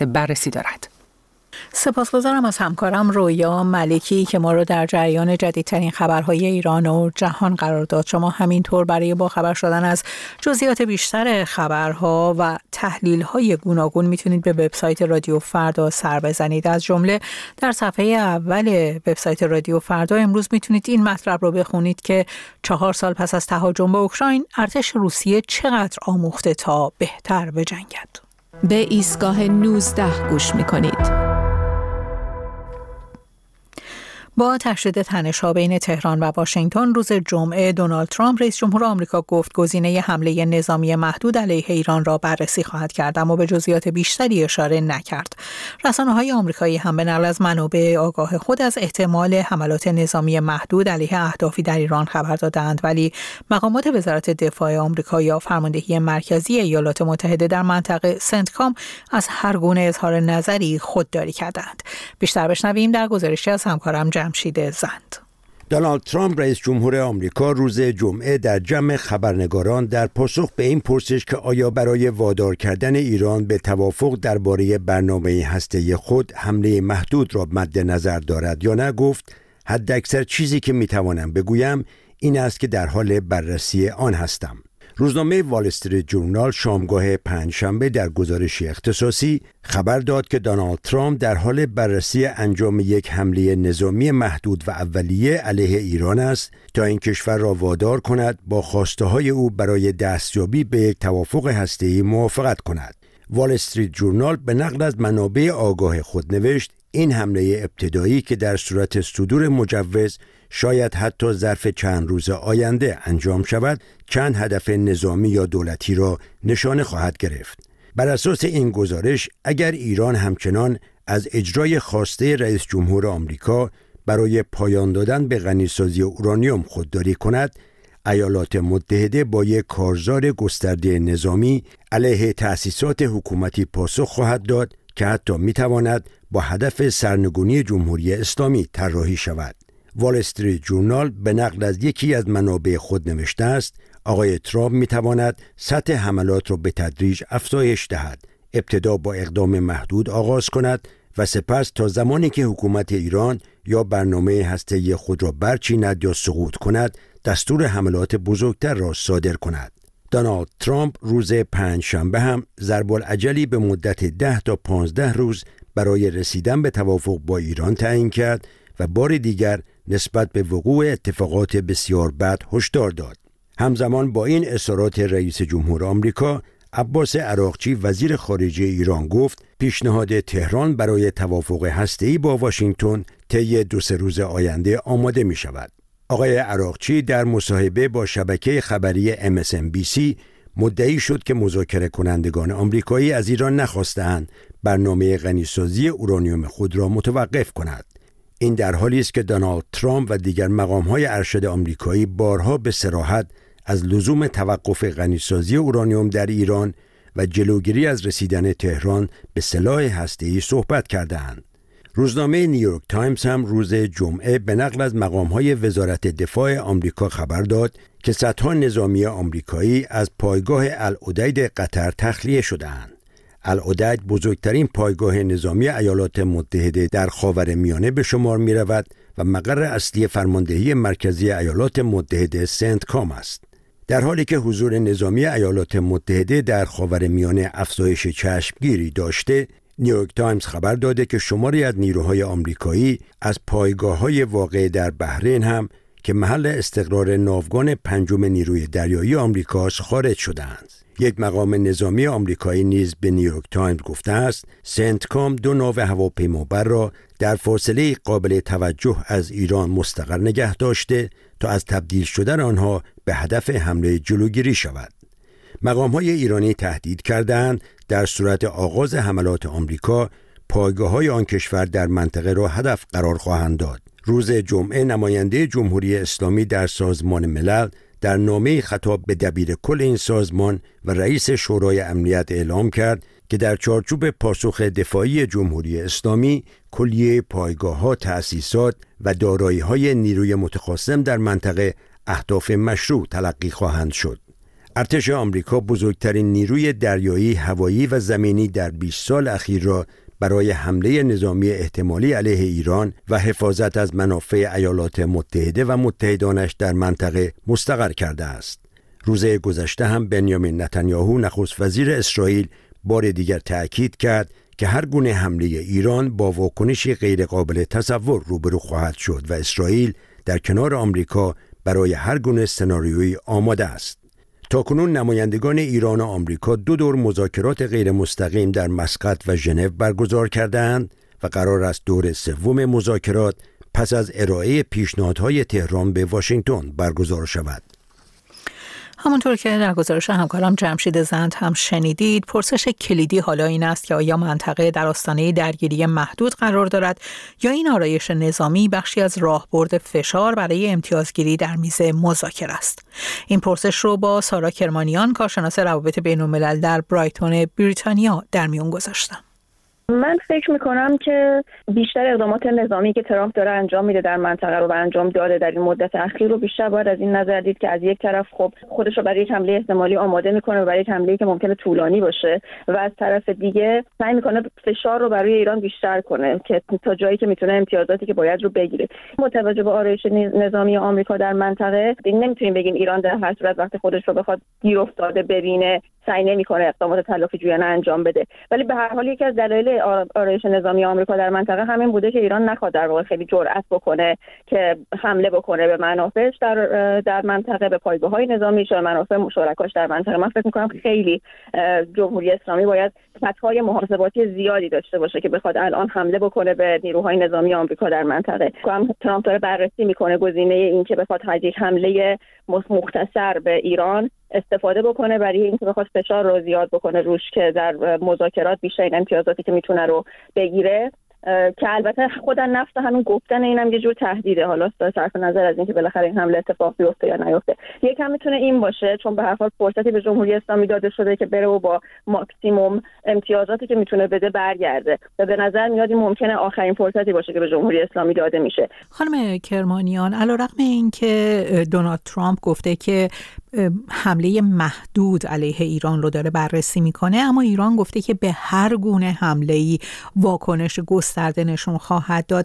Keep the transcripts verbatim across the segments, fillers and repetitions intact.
بررسی دارد. سپاسگزارم از همکارم رویا ملکی که ما رو در جریان جدیدترین خبرهای ایران و جهان قرار داد. شما همینطور برای با خبر شدن از جزئیات بیشتر خبرها و تحلیل‌های گوناگون میتونید به وبسایت رادیو فردا سر بزنید. از جمله در صفحه اول وبسایت رادیو فردا امروز میتونید این مطلب رو بخونید که چهار سال پس از تهاجم به اوکراین ارتش روسیه چقدر آموخته تا بهتر بجنگد. به ایستگاه نوزده گوش میکنید. با تشدید تنش‌ها بین تهران و واشنگتن روز جمعه دونالد ترامپ رئیس جمهور آمریکا گفت گزینه حمله نظامی محدود علیه ایران را بررسی خواهد کرد، اما به جزئیات بیشتری اشاره نکرد. رسانه‌های آمریکایی هم به نقل از منابع آگاه خود از احتمال حملات نظامی محدود علیه اهدافی در ایران خبر دادند، ولی مقامات وزارت دفاع آمریکا یا فرماندهی مرکزی ایالات متحده در منطقه سنتکام از هر گونه اظهار نظری خودداری کردند. بیشتر بشنویم در گزارشی از همکارم جمشید زند. دونالد ترامپ رئیس جمهور آمریکا روز جمعه در جمع خبرنگاران در پاسخ به این پرسش که آیا برای وادار کردن ایران به توافق درباره برنامه هسته‌ای خود حمله محدود را مد نظر دارد یا نه گفت حداکثر چیزی که میتوانم بگویم این است که در حال بررسی آن هستم. روزنامه وال استریت جورنال شامگاه پنجشنبه در گزارشی اختصاصی خبر داد که دونالد ترامپ در حال بررسی انجام یک حمله نظامی محدود و اولیه علیه ایران است تا این کشور را وادار کند با خواسته‌های او برای دستیابی به یک توافق هسته‌ای موافقت کند. وال استریت جورنال به نقل از منابع آگاه خود نوشت این حمله ابتدایی که در صورت صدور مجوز شاید حتی ظرف چند روز آینده انجام شود چند هدف نظامی یا دولتی را نشانه خواهد گرفت. بر اساس این گزارش اگر ایران همچنان از اجرای خواسته رئیس جمهور آمریکا برای پایان دادن به غنیسازی اورانیوم خودداری کند، ایالات متحده با یک کارزار گسترده نظامی علیه تأسیسات حکومتی پاسخ خواهد داد که حتی میتواند با هدف سرنگونی جمهوری اسلامی طراحی شود. وال استریت جورنال به نقل از یکی از منابع خود نوشته است آقای ترامپ میتواند سطح حملات را به تدریج افزایش دهد، ابتدا با اقدام محدود آغاز کند و سپس تا زمانی که حکومت ایران یا برنامه هسته‌ای خود را برچیند یا سقوط کند دستور حملات بزرگتر را صادر کند. دونالد ترامپ روز پنجشنبه هم ضرب‌العجلی به مدت ده تا پانزده روز برای رسیدن به توافق با ایران تعیین کرد و بار دیگر نسبت به وقوع اتفاقات بسیار بد هشدار داد. همزمان با این اصرارات رئیس جمهور آمریکا، عباس عراقچی وزیر خارجه ایران گفت پیشنهاد تهران برای توافق هسته‌ای با واشنگتن طی دو سه روز آینده آماده می شود. آقای عراقچی در مصاحبه با شبکه خبری ام اس ان بی سی مدعی شد که مذاکره کنندگان آمریکایی از ایران نخواستند برنامه غنیسازی اورانیوم خود را متوقف کند. این در حالی است که دونالد ترامپ و دیگر مقام‌های ارشد آمریکایی بارها به صراحت از لزوم توقف غنیسازی اورانیوم در ایران و جلوگیری از رسیدن تهران به سلاح هسته‌ای صحبت کردند. روزنامه نیویورک تایمز هم روز جمعه به نقل از مقام‌های وزارت دفاع آمریکا خبر داد که صدها نظامی آمریکایی از پایگاه العدید قطر تخلیه شده‌اند. العدید بزرگترین پایگاه نظامی ایالات متحده در خاورمیانه به شمار می رود و مقر اصلی فرماندهی مرکزی ایالات متحده سنت کام است. در حالی که حضور نظامی ایالات متحده در خاورمیانه افزایش چشمگیری داشته، نیویورک تایمز خبر داده که شماری از نیروهای آمریکایی از پایگاه‌های واقع در بحرین هم که محل استقرار ناوگان پنجم نیروی دریایی آمریکاست خارج شدند. یک مقام نظامی آمریکایی نیز به نیویورک تایمز گفته است سنت کام دو ناو هواپیمابر را در فاصله قابل توجه از ایران مستقر نگه داشته تا از تبدیل شدن آنها به هدف حمله جلوگیری شود. مقام‌های ایرانی تهدید کردند در صورت آغاز حملات آمریکا پایگاه‌های آن کشور در منطقه را هدف قرار خواهند داد. روز جمعه نماینده جمهوری اسلامی در سازمان ملل در نامه خطاب به دبیر کل این سازمان و رئیس شورای امنیت اعلام کرد که در چارچوب پاسخ دفاعی جمهوری اسلامی کلیه پایگاه‌ها، تأسیسات و دارایی‌های نیروی متخاصم در منطقه اهداف مشروع تلقی خواهند شد. ارتش آمریکا بزرگترین نیروی دریایی، هوایی و زمینی در بیست سال اخیر را برای حمله نظامی احتمالی علیه ایران و حفاظت از منافع ایالات متحده و متحدانش در منطقه مستقر کرده است. روز گذشته هم بنیامین نتانیاهو نخست وزیر اسرائیل بار دیگر تأکید کرد که هر گونه حمله ایران با واکنشی غیرقابل تصور روبرو خواهد شد و اسرائیل در کنار آمریکا برای هر گونه سناریویی آماده است. تاکنون نمایندگان ایران و آمریکا دو دور مذاکرات غیر مستقیم در مسقط و ژنو برگزار کردند و قرار است دور سوم مذاکرات پس از ارائه پیشنهادهای تهران به واشنگتن برگزار شود. همونطور که در گزارش همکارم جمشید زند هم شنیدید، پرسش کلیدی حالا این است که آیا منطقه در آستانه درگیری محدود قرار دارد یا این آرایش نظامی بخشی از راهبرد فشار برای امتیازگیری در میز مذاکره است. این پرسش رو با سارا کرمانیان، کارشناس روابط بین‌الملل در برایتون بریتانیا، در میون گذاشتم. من فکر میکنم که بیشتر اقدامات نظامی که ترامپ داره انجام میده در منطقه رو و انجام داده در این مدت اخیر رو بیشتر باید از این نظر دید که از یک طرف خب خودش رو برای یک حمله احتمالی آماده میکنه و برای یک حمله‌ای که ممکنه طولانی باشه و از طرف دیگه سعی میکنه فشار رو برای ایران بیشتر کنه که تا جایی که میتونه امتیازاتی که باید رو بگیره. متوجه به آرایش نظامی آمریکا در منطقه نمیتونیم بگیم ایران در هر صورت وقتی خودش رو بخواد گیر افتاده ببینه سعی نمیکنه اقدامات تلافی جویانه انجام بده، ولی به هر حال یکی از دلایل آرایش نظامی آمریکا در منطقه همین بوده که ایران نخواد در واقع خیلی جرأت بکنه که حمله بکنه به منافعش در در منطقه، به پایگاه‌های نظامی و منافع شرکاش در منطقه. من فکر می‌کنم خیلی جمهوری اسلامی باید خطهای محاسباتی زیادی داشته باشه که بخواد الان حمله بکنه به نیروهای نظامی آمریکا در منطقه. هم ترامپ داره بررسی میکنه گزینه این که بخواد یک حمله مختصر به ایران استفاده بکنه برای اینکه بخواد فشار رو زیاد بکنه روش که در مذاکرات بیشتر امتیازاتی که میتونه رو بگیره، که البته خودن نفس همین گفتن اینم یه جور تهدیده. حالا صرف نظر از اینکه بالاخره این حمله اتفاق بیفته یا نیفته، یکم میتونه این باشه چون به هر حال فرصتی به جمهوری اسلامی داده شده که بره و با ماکسیموم امتیازاتی که میتونه بده برگرده و به نظر میاد این ممکنه آخرین فرصتی باشه که به جمهوری اسلامی داده میشه. خانم کرمانیان، علیرغم اینکه دونالد ترامپ گفته که حمله محدود علیه ایران رو داره بررسی میکنه، اما ایران گفته که به هر گونه حمله‌ای واکنش گسترده نشون خواهد داد.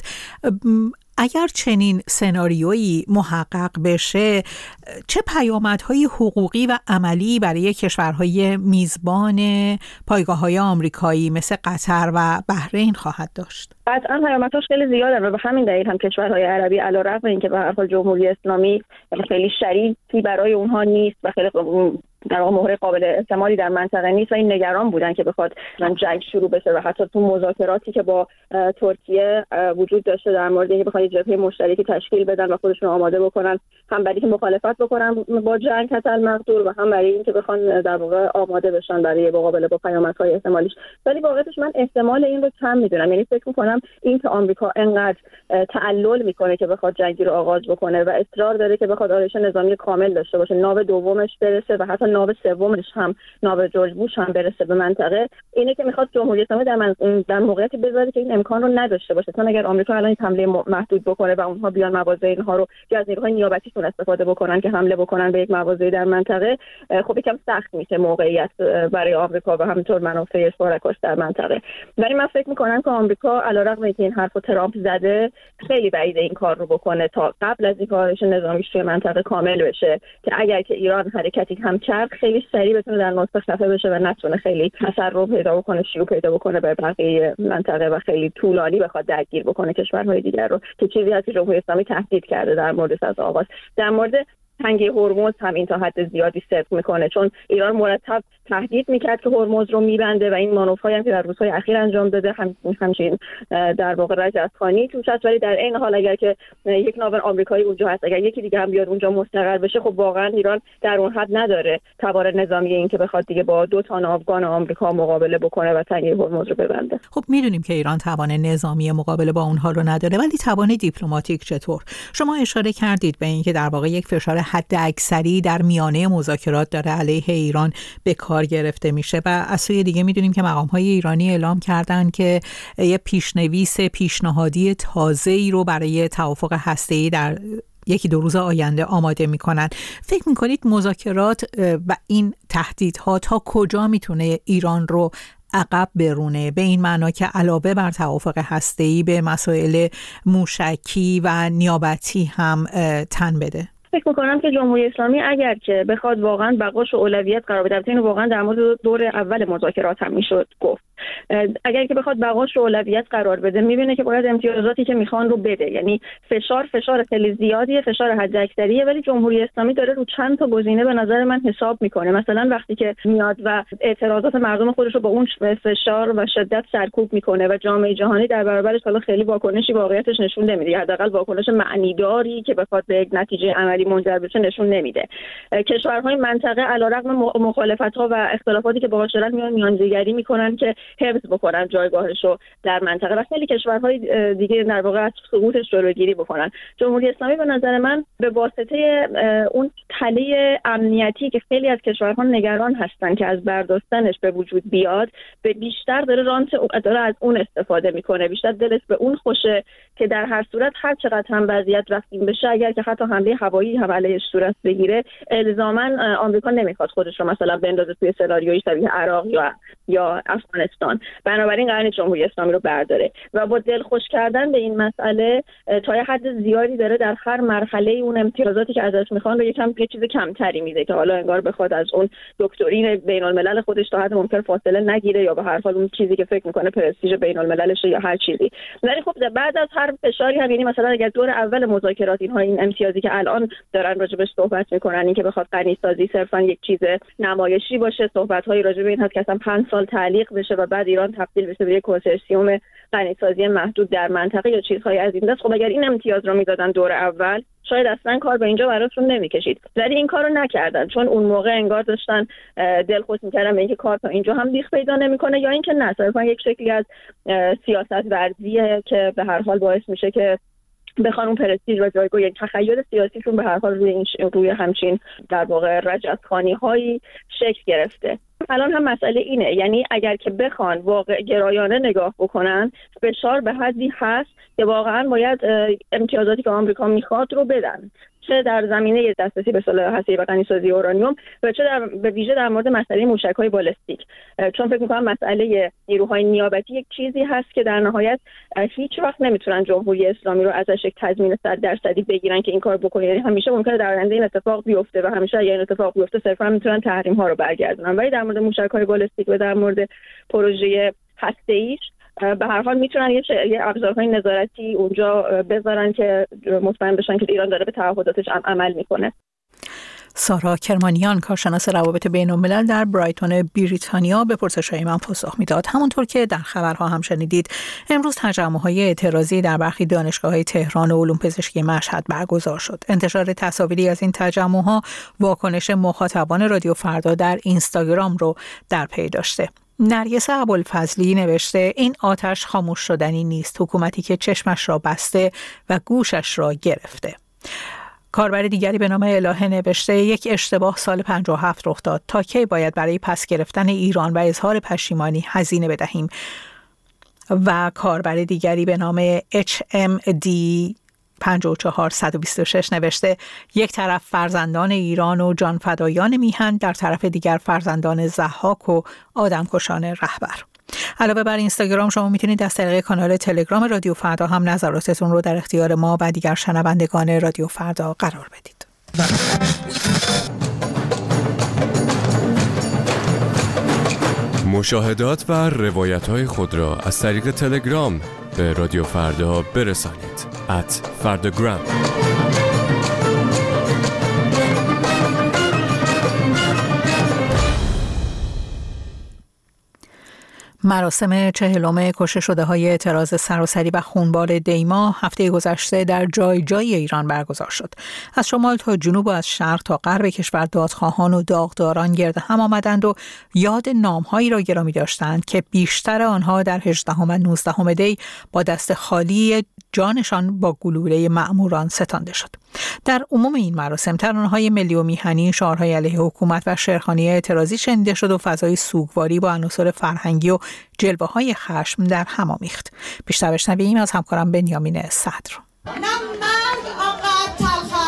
اگر چنین سناریویی محقق بشه، چه پیامدهای حقوقی و عملی برای کشورهای میزبان پایگاه‌های آمریکایی مثل قطر و بحرین خواهد داشت؟ قطعا پیامدهاش خیلی زیاده و به همین دلیل هم کشورهای عربی علیرغم اینکه به هر حال جمهوری اسلامی خیلی شریکی برای اونها نیست و خیلی در واقع مهره قابل احتمالی در منطقه نیست و این نگران بودن که بخواد جنگ شروع بشه و حتی تو مذاکراتی که با ترکیه وجود داشته در مورد اینکه بخواد جبهه مشترکی تشکیل بدن و خودشون آماده بکنن، هم برای اینکه مخالفت بکنن با جنگ حتی المقدور و هم برای اینکه بخوان در واقع آماده بشن برای مقابله با پیامدهای احتمالیش. ولی واقعیتش من احتمال این رو کم میدونم، یعنی فکر میکنم این که آمریکا انقدر تعلل میکنه که بخواد جنگی رو آغاز بکنه و اصرار داره که بخواد آرایش نظامی کامل داشته باشه، ناو دومش برسه و حتی ناو سومش هم ناو جورج بوش هم برسه به منطقه، اینه که میخواد جمهوری اسلامی در من... در موقعیتی بذاره که این امکان رو نداشته باشه. چون اگر آمریکا الان حمله محدود بکنه و اونها بیان مواضع اینها رو یا از نیروهای نیابتیشون استفاده بکنن که حمله بکنن به یک مواضع در منطقه، خب یکم سخت میشه موقعیت برای آمریکا و همینطور منافع شرکاش در منطقه. ولی من فکر میکنم که آمریکا علیرغم اینکه این حرفو ترامپ زده، خیلی بعید این کار رو بکنه تا قبل از اینکه آرایش نظامیش توی منطقه کامل بشه، که اگر که ایران حرکتی هم کرد خیلی سریع بتونه در نقطه خفه بشه و نتونه خیلی اثر رو پیدا بکنه، شیوع پیدا بکنه به بقیه منطقه و خیلی طولانی بخواد درگیر بکنه کشورهای دیگر رو، که چیزی هست که جمهوری اسلامی تهدید کرده در مورد از آغاز. در مورد تنگه هرمز هم این تا حد زیادی صدق میکنه، چون ایران مرتب تهدید میکرد که هرمز رو میبنده و این مانورهای هم که در روزهای اخیر انجام داده هم همچنین در واقع رجزخانی توش هست. ولی در این حال اگر که یک ناو آمریکایی اونجا هست، اگر یکی دیگه هم بیاد اونجا مستقر بشه، خب واقعا ایران در اون حد نداره توان نظامی این که بخواد دیگه با دو تا ناوگان آمریکا مقابله بکنه و تنگه هرمز رو ببنده. خب میدونیم که ایران توان نظامی مقابله با اونها رو نداره، ولی توان دیپلماتیک چطور؟ شما اشاره کردید به اینکه در واقع یک فشار حد اکثری در میانه مذاکرات داره علیه ایران به کار گرفته میشه و از سوی دیگه میدونیم که مقام‌های ایرانی اعلام کردن که یه پیشنویس پیشنهادی تازه‌ای رو برای توافق هسته‌ای در یکی دو روز آینده آماده میکنن. فکر میکنید مذاکرات و این تهدیدها تا کجا میتونه ایران رو عقب برونه، به این معنا که علاوه بر توافق هسته‌ای به مسائل موشکی و نیابتی هم تن بده؟ فکر میکنم که جمهوری اسلامی اگر که بخواد واقعا بقاش و اولویت قرار بده، البته اینو واقعا در مورد دور اول مذاکرات هم میشد گفت، اگر که بخواد بقاش و اولویت قرار بده میبینه که باید امتیازاتی که میخوان رو بده. یعنی فشار فشار خیلی زیادیه، فشار حداکثریه، ولی جمهوری اسلامی داره رو چند تا گزینه به نظر من حساب میکنه. مثلا وقتی که میاد و اعتراضات مردم خودش رو با اون فشار و شدت سرکوب میکنه و جامعه جهانی در برابرش حالا خیلی واکنشی واقعیتش نشون نمیده، حداقل واکنش معنیداری که بخواد به یک نتیجه عملی منجر بشه نشون نمیده. کشورهای منطقه علیرغم مخالفت‌ها و اختلافاتی که باهاش دارن میان میانجیگری میکنن که حفظ بکنن جایگاهش رو در منطقه و خیلی کشورهای دیگه در واقع از سقوطش جلوگیری بکنن. جمهوری اسلامی به نظر من به واسطه اون تله امنیتی که خیلی از کشورها نگران هستن که از برداشتنش به وجود بیاد، به بیشتر داره رانت داره از اون استفاده میکنه، بیشتر دلش به اون خوشه که در هر صورت هر چقدر هم وضعیت رفتیم بشه، اگر که حتی حمله هوایی هم علیهش صورت بگیره، الزاما آمریکا نمیخواد خودش رو مثلا بندازه توی سناریویی شبیه عراق یا یا افغانستان. بنابراین قرار جمهوری اسلامی رو برداره و با دلخوش کردن به این مسئله تا یه حد زیادی داره در هر مرحله اون امتیازاتی که ازش میخوان رو یکم یه چیز کمتری میده که حالا انگار بخواد از اون دکترین بین الملل خودش تا حد ممکن فاصله نگیره یا به هر حال اون چیزی که فکر میکنه پرستیژ بین المللشه یا هر چیزی. ولی خب بعد از هر فشاری هم، یعنی مثلا اگر دور اول مذاکرات اینها این امتیازی که الان دارن راجبش صحبت میکنن، این که بخواد غنی سازی صرفا یک چیز نمایشی باشه، صحبت‌های راجع به این هست که اصلا پنج سال تعلیق بشه و بعد ایران تبدیل بشه به یک کنسورسیوم غنیسازی محدود در منطقه یا چیزهای از این دست. خب اگر این امتیاز رو میدادن دور اول، شاید اصلا کار به اینجا براشون نمیکشید، ولی این کارو نکردن، چون اون موقع انگار داشتن دلخوش میکردن به اینکه کار تا اینجا هم بیخ پیدا نمیکنه، یا اینکه نه، صرفا یک شکلی از سیاست ورزیه که به هر حال باعث میشه که بخوان اون پرستیژ و جایگاه، یک تخیل سیاسیشون به هر حال روی این ش... روی همچین در واقع رجعتخوانی هایی شکل گرفته. الان هم مسئله اینه، یعنی اگر که بخوان واقع گرایانه نگاه بکنن، فشار به حدی هست که واقعا باید امتیازاتی که آمریکا میخواد رو بدن، چه در زمینه دسترسی به سلاح هسته‌ای و غنیسازی اورانیوم و چه در به ویژه در مورد مسئله موشک‌های بالستیک. چون فکر می‌کنم مسئله نیروهای نیابتی یک چیزی هست که در نهایت هیچ وقت نمیتونن جمهوری اسلامی رو ازش یک تضمین صد درصدی بگیرن که این کار بکنه. یعنی همیشه ممکنه در آینده این اتفاق بیفته و همیشه اگه این اتفاق بیفته صرفا میتونن تحریم‌ها رو برگردونن، ولی در مورد موشک‌های بالستیک و در مورد پروژه هسته‌ایش به هر حال میتونن یه, یه ابزارهای نظارتی اونجا بذارن که مطمئن بشن که ایران داره به تعهداتش عمل میکنه. سارا کرمانیان، کارشناس روابط بین الملل در برایتون بریتانیا، به پرسش‌های من پاسخ میداد. همونطور که در خبرها هم شنیدید، امروز تجمع‌های اعتراضی در برخی دانشگاه‌های تهران و علوم پزشکی مشهد برگزار شد. انتشار تصاویری از این تجمع‌ها واکنش مخاطبان رادیو فردا در اینستاگرام رو در پی داشته. نرگس ابوالفضلی نوشته این آتش خاموش شدنی نیست، حکومتی که چشمش را بسته و گوشش را گرفته. کاربر دیگری به نام الهه نوشته یک اشتباه سال پنجاه و هفت رخ داد، تا کی باید برای پس گرفتن ایران و اظهار پشیمانی هزینه بدهیم؟ و کاربر دیگری به نام اچ ام دی پنجاه و چهار صد و بیست و شش نوشته یک طرف فرزندان ایران و جانفدایان میهن، در طرف دیگر فرزندان ضحاک و آدمکشان رهبر. علاوه بر اینستاگرام شما میتونید از طریق کانال تلگرام رادیو فردا هم نظراتتون رو در اختیار ما و دیگر شنوندگان رادیو فردا قرار بدید. مشاهدات و روایت‌های خود را از طریق تلگرام به رادیو فردا برسانید. ات فرداگرام. مراسم چهلم کشته شده های اعتراض سراسری و خونبار دیما هفته گذشته در جای جای ایران برگزار شد. از شمال تا جنوب و از شرق تا غرب کشور دادخواهان و داغداران گرد هم آمدند و یاد نامهایی را گرامی داشتند که بیشتر آنها در هجدهم و نوزدهم دی با دست خالی جانشان با گلوله مأموران ستانده شد. در عموم این مراسم ترانه‌های ملی و میهنی، شعارهای علیه حکومت و شعرخوانی اعتراضی شنیده شد و فضای سوگواری با عناصر فرهنگی و جلوه‌های خشم در هم آمیخت. بیشتر بشنویم از همکارم بنیامین صدر. نه مرگ آنقدر تلخ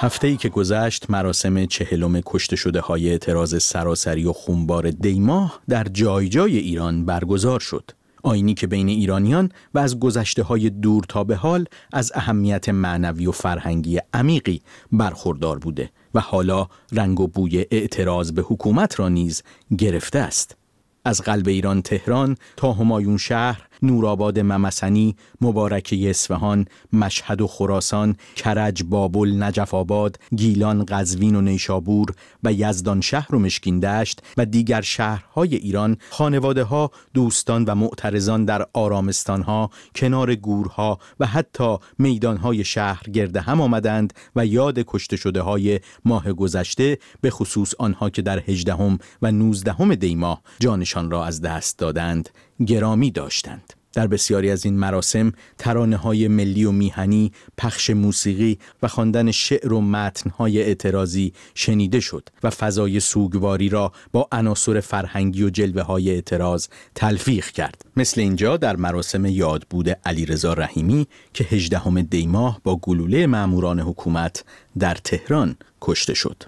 هفته‌ای که گذشت مراسم چهلم کشته شده های اعتراض سراسری و خونبار دی‌ماه در جای جای ایران برگزار شد. آیینی که بین ایرانیان و از گذشته های دور تا به حال از اهمیت معنوی و فرهنگی عمیقی برخوردار بوده و حالا رنگ و بوی اعتراض به حکومت را نیز گرفته است. از قلب ایران تهران تا همایون شهر، نورآباد ممسنی، مبارکه اصفهان، مشهد و خراسان، کرج، بابل، نجف آباد، گیلان، قزوین و نیشابور و یزدان شهر و مشکین دشت و دیگر شهرهای ایران، خانواده‌ها، دوستان و معترضان در آرامستان‌ها، کنار گورها و حتی میدان‌های شهر گرد هم آمدند و یاد کشته شده‌های ماه گذشته، به خصوص آنها که در هجدهم و نوزدهم دی ماه جانشان را از دست دادند، گرامی داشتند. در بسیاری از این مراسم ترانه‌های ملی و میهنی، پخش موسیقی و خواندن شعر و متن‌های اعتراضی شنیده شد و فضای سوگواری را با عناصر فرهنگی و جلوه‌های اعتراض تلفیق کرد. مثل اینجا در مراسم یادبود علیرضا رحیمی که هجدهم دی ماه با گلوله ماموران حکومت در تهران کشته شد.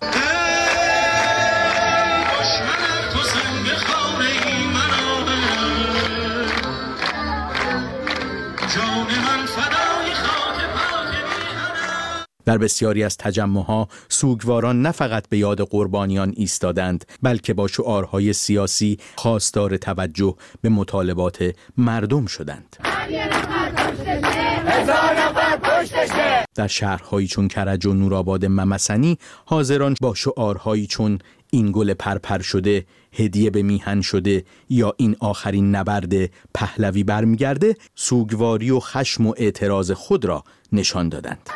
در بسیاری از تجمعها سوگواران نه فقط به یاد قربانیان ایستادند، بلکه با شعارهای سیاسی خواستار توجه به مطالبات مردم شدند. در شهرهایی چون کرج و نورآباد ممسنی حاضران با شعارهایی چون این گل پرپر شده، هدیه به میهن شده یا این آخرین نبرد پهلوی برمیگرده، سوگواری و خشم و اعتراض خود را نشان دادند.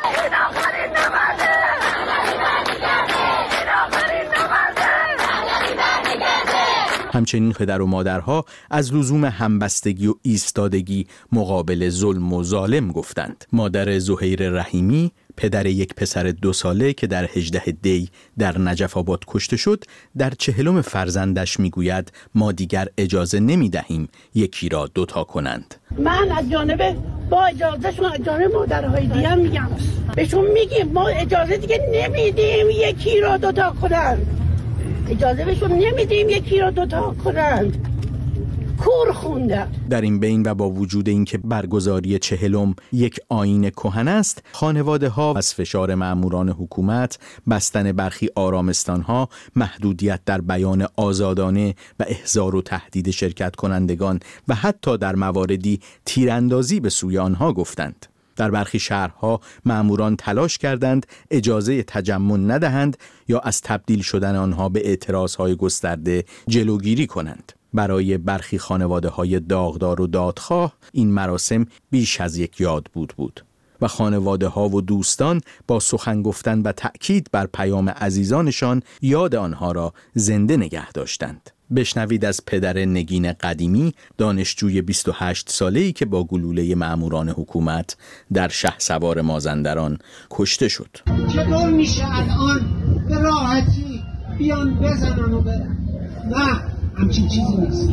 همچنین پدر و مادرها از لزوم همبستگی و ایستادگی مقابل ظلم و ظالم گفتند. مادر زهیر رحیمی، پدر یک پسر دو ساله که در هجده دی در نجف آباد کشته شد، در چهلم فرزندش میگوید ما دیگر اجازه نمیدهیم یکی را دوتا کنند. من از جانب با اجازهشون از جانب مادرهای دیگه هم میگم بهشون میگیم ما اجازه دیگه نمیدیم یکی را دوتا کنند. اجازه بهشون نمیدیم یکی را دوتا کنند. کور خوندن. در این بین و با وجود اینکه برگزاری چهلم یک آیین کهن است، خانواده ها از فشار ماموران حکومت، بستن برخی آرامستان ها، محدودیت در بیان آزادانه و احضار و تهدید شرکت کنندگان و حتی در مواردی تیراندازی به سوی آنها گفتند. در برخی شهرها ماموران تلاش کردند اجازه تجمع ندهند یا از تبدیل شدن آنها به اعتراضهای گسترده جلوگیری کنند. برای برخی خانواده‌های داغدار و دادخواه این مراسم بیش از یک یادبود بود و خانواده‌ها و دوستان با سخن گفتن و تأکید بر پیام عزیزانشان یاد آنها را زنده نگه داشتند. بشنوید از پدر نگین قدیمی، دانشجوی بیست و هشت ساله‌ای که با گلوله ماموران حکومت در شهسوار مازندران کشته شد. چطور میشه الان به راحتی بیان بزنن و برن؟ نه، همچین چیزی نیست.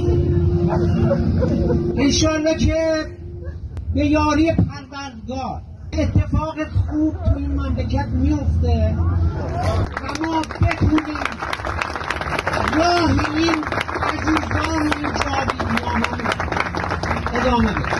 انشالله که به یاری پروردگار اتفاق خوب تو این مملکت میفته و ما بتونیم راه این عزیزان این جاویدیان ادامه بدیم.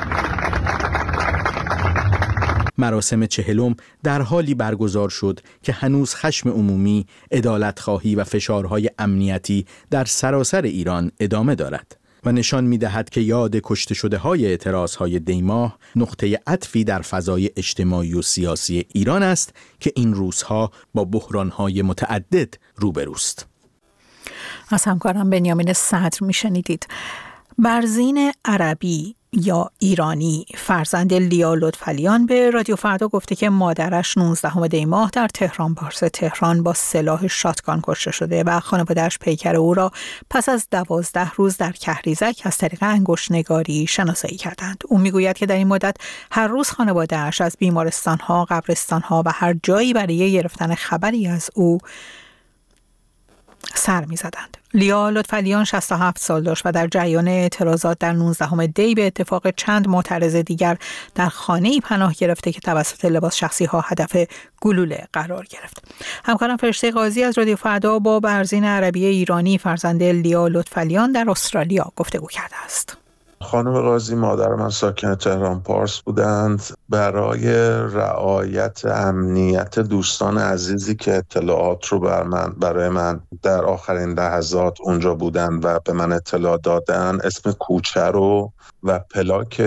مراسم چهلم در حالی برگزار شد که هنوز خشم عمومی، عدالت‌خواهی و فشارهای امنیتی در سراسر ایران ادامه دارد و نشان می‌دهد که یاد کشته شده‌های اعتراضهای دی ماه نقطه عطفی در فضای اجتماعی و سیاسی ایران است که این روزها با بحران‌های متعدد روبروست. از همکارم بنیامین صدر میشنیدید. برزین عربی یا ایرانی فرزند لیا لطفعلیان به رادیو فردا گفته که مادرش نوزدهم دی ماه در تهران پارس تهران با سلاح شاتگان کشته شده و خانواده‌اش پیکر او را پس از دوازده روز در کهریزک از طریق انگشت‌نگاری شناسایی کردند. او میگوید که در این مدت هر روز خانواده‌اش از بیمارستان‌ها، قبرستان‌ها و هر جایی برای گرفتن خبری از او سر می‌زدند. لیا لطفعلیان شصت و هفت سال داشت و در جریان اعتراضات در نوزدهم دی به اتفاق چند معترض دیگر در خانه‌ای پناه گرفته که توسط لباس شخصی‌ها هدف گلوله قرار گرفت. همکارم فرشته قاضی از رادیو فردا با برزین عربی ایرانی فرزند لیا لطفعلیان در استرالیا گفتگو کرده است. خانم قاضی مادر من ساکن تهران پارس بودند. برای رعایت امنیت دوستان عزیزی که اطلاعات رو بر من برای من در آخرین لحظات اونجا بودن و به من اطلاع دادن، اسم کوچه رو و پلاک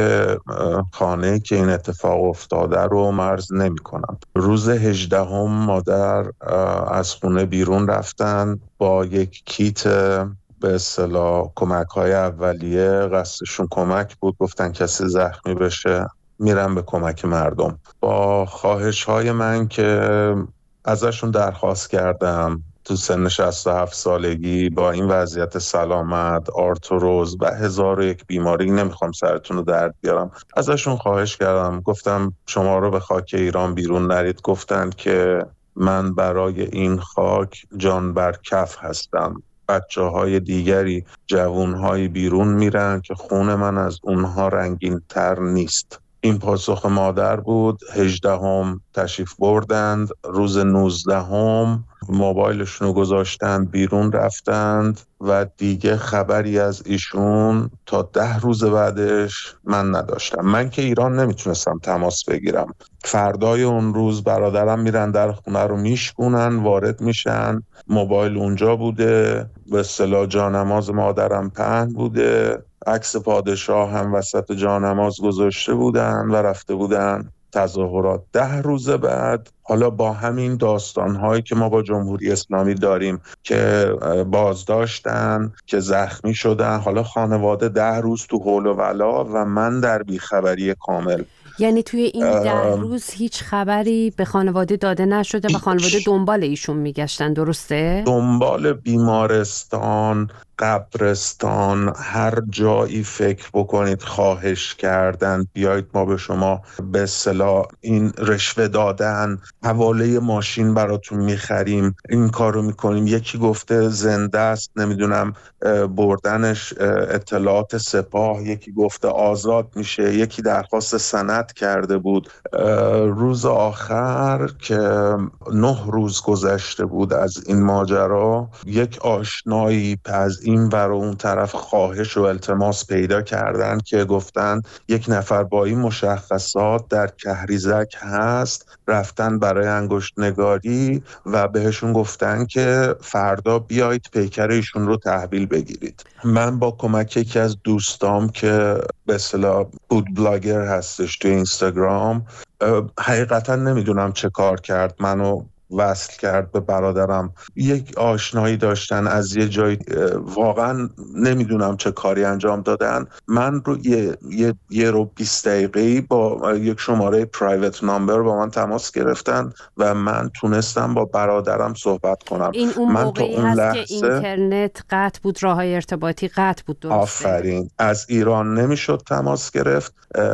خانه که این اتفاق افتاده رو مرز نمی کنم. روز هجدهم مادر از خونه بیرون رفتن با یک کیت به اصطلاح کمک‌های اولیه. قصدشون کمک بود، گفتن کسی زخمی بشه میرم به کمک مردم. با خواهش‌های من که ازشون درخواست کردم تو سن شصت و هفت سالگی با این وضعیت سلامت، آرتروز و هزار و یک بیماری، نمیخوام سرتون رو درد بیارم، ازشون خواهش کردم، گفتم شما رو به خاک ایران بیرون نرید. گفتن که من برای این خاک جان بر کف هستم. بچه های دیگری، جوون های بیرون میرن که خون من از اونها رنگین تر نیست. این پاسخ مادر بود. هجدهم تشریف بردند. روز نوزدهم موبایلشون رو گذاشتند بیرون رفتند و دیگه خبری از ایشون تا ده روز بعدش من نداشتم. من که ایران نمیتونستم تماس بگیرم. فردای اون روز برادرم میرن در خونه رو میشکونن، وارد میشن، موبایل اونجا بوده، به اصطلاح جانماز مادرم پهن بوده، عکس پادشاه هم وسط جانماز گذاشته بودن و رفته بودن تظاهرات. ده روز بعد حالا با همین داستان‌هایی که ما با جمهوری اسلامی داریم که بازداشتن، که زخمی شدن، حالا خانواده ده روز تو حول و ولا و من در بیخبری کامل. یعنی توی این ده روز هیچ خبری به خانواده داده نشده و خانواده دنبال ایشون میگشتن، درسته؟ دنبال بیمارستان، قبرستان، هر جایی فکر بکنید خواهش کردن بیایید ما به شما به اصطلاح این رشوه دادن، حواله ماشین براتون میخریم، این کارو میکنیم. یکی گفته زنده است، نمیدونم بردنش اطلاعات سپاه، یکی گفته آزاد میشه، یکی درخواست سند کرده بود. روز آخر که نه روز گذشته بود از این ماجرا، یک آشنایی از این ور اون طرف خواهش و التماس پیدا کردن که گفتن یک نفر با این مشخصات در کهریزک هست، رفتن برای انگشت نگاری و بهشون گفتن که فردا بیایید پیکر ایشون رو تحویل بگیرید. من با کمک یکی از دوستام که به اصطلاح فود بلاگر هستش تو اینستاگرام، حقیقتا نمیدونم چه کار کرد، منو وصل کرد به برادرم. یک آشنایی داشتن از یه جای، واقعا نمیدونم چه کاری انجام دادن. من رو یه, یه, یه رو بیست دقیقه‌ای با یک شماره پرایوت نامبر با من تماس گرفتن و من تونستم با برادرم صحبت کنم. این اون من موقعی اون هست لحظه که اینترنت قطع بود، راه‌های ارتباطی قطع بود، درسته؟ آفرین. از ایران نمیشد تماس گرفت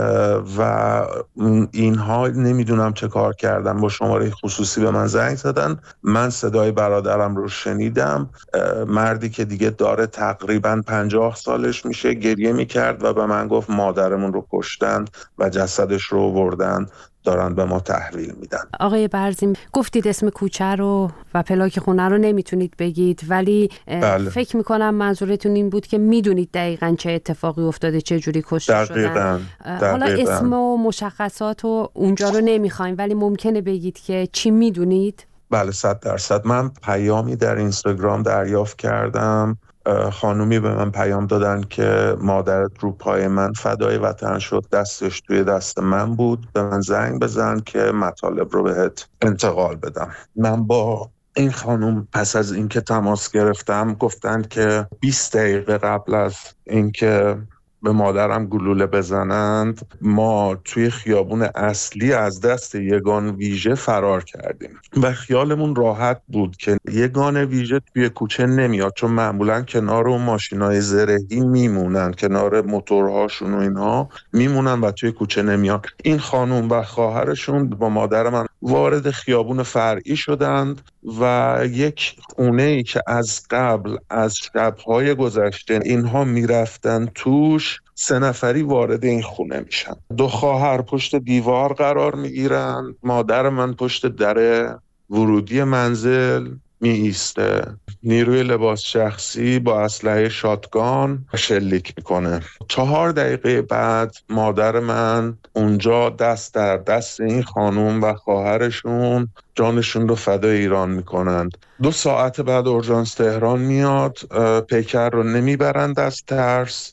و اینها نمیدونم چه کار کردن، با شماره خصوصی به من زنگ زدن. من صدای برادرم رو شنیدم، مردی که دیگه داره تقریبا پنجاه سالش میشه گریه میکرد و به من گفت مادرمون رو کشتن و جسدش رو آوردن دارن به ما تحویل میدن. آقای برزین، گفتید اسم کوچه رو و پلاک خونه رو نمیتونید بگید، ولی بله. فکر میکنم منظورتون این بود که میدونید دقیقاً چه اتفاقی افتاده، چه جوری کشته شدن. حالا اسم و مشخصات و اونجا رو نمیخوایم، ولی ممکنه بگید که چی میدونید؟ بله صد درصد. من پیامی در اینستاگرام دریافت کردم، خانومی به من پیام دادن که مادرت رو پای من فدای وطن شد، دستش توی دست من بود، به من زنگ بزن که مطالب رو بهت انتقال بدم. من با این خانوم پس از اینکه تماس گرفتم گفتن که بیست دقیقه قبل از اینکه به مادرم گلوله بزنند، ما توی خیابون اصلی از دست یگان ویژه فرار کردیم و خیالمون راحت بود که یگان ویژه توی کوچه نمیاد، چون معمولا کنار اون ماشینای زرهی میمونن، کنار موتورهاشون و اینها میمونن و توی کوچه نمیاد. این خانوم و خواهرشون با مادر من وارد خیابون فرعی شدند و یک خونه‌ای که از قبل از شب‌های گذشته اینها میرفتن توش، سه نفری وارد این خونه میشن. دو خواهر پشت دیوار قرار میگیرن، مادر من پشت در ورودی منزل می ایسته، نیروی لباس شخصی با اسلحه شاتگان شلیک میکنه. چهار دقیقه بعد مادر من اونجا دست در دست این خانوم و خواهرشون جانشون رو فدای ایران میکنند. دو ساعت بعد اورژانس تهران میاد، پیکر رو نمیبرند از ترس،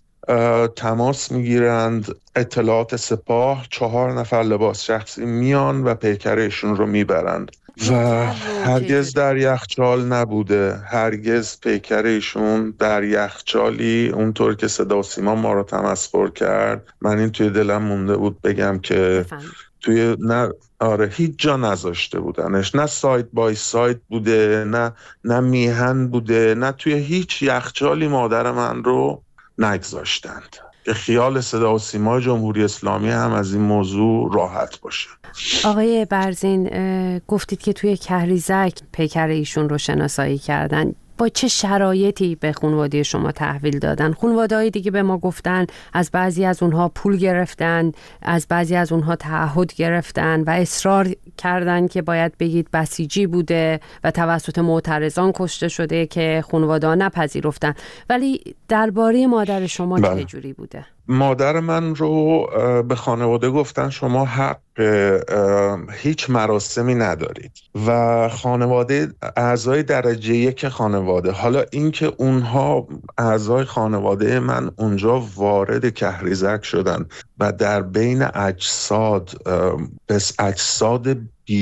تماس میگیرند، اطلاعات سپاه، چهار نفر لباس شخصی میان و پیکرشون رو میبرند و هرگز در یخچال نبوده، هرگز پیکرشون در یخچالی اونطور که صدا و سیما ما رو تمسخر کرد. من این توی دلم مونده بود بگم که توی نه آره هیچ جا نذاشته بودنش، نه سایت بای سایت بوده، نه نه میهن بوده، نه توی هیچ یخچالی مادر من رو نگذاشتند که خیال صدا و سیما جمهوری اسلامی هم از این موضوع راحت باشه. آقای برزین، گفتید که توی کهریزک پیکر ایشون رو شناسایی کردن. با چه شرایطی به خانواده شما تحویل دادن؟ خانواده‌های دیگه به ما گفتن از بعضی از اونها پول گرفتن، از بعضی از اونها تعهد گرفتن و اصرار کردن که باید بگید بسیجی بوده و توسط معترضان کشته شده که خانواده‌ها نپذیرفتن. ولی درباره مادر شما چه جوری بوده؟ مادر من رو به خانواده گفتن شما حق هیچ مراسمی ندارید و خانواده اعضای درجه یک خانواده، حالا اینکه اونها اعضای خانواده من اونجا وارد کهریزک شدن و در بین اجساد بس اجساد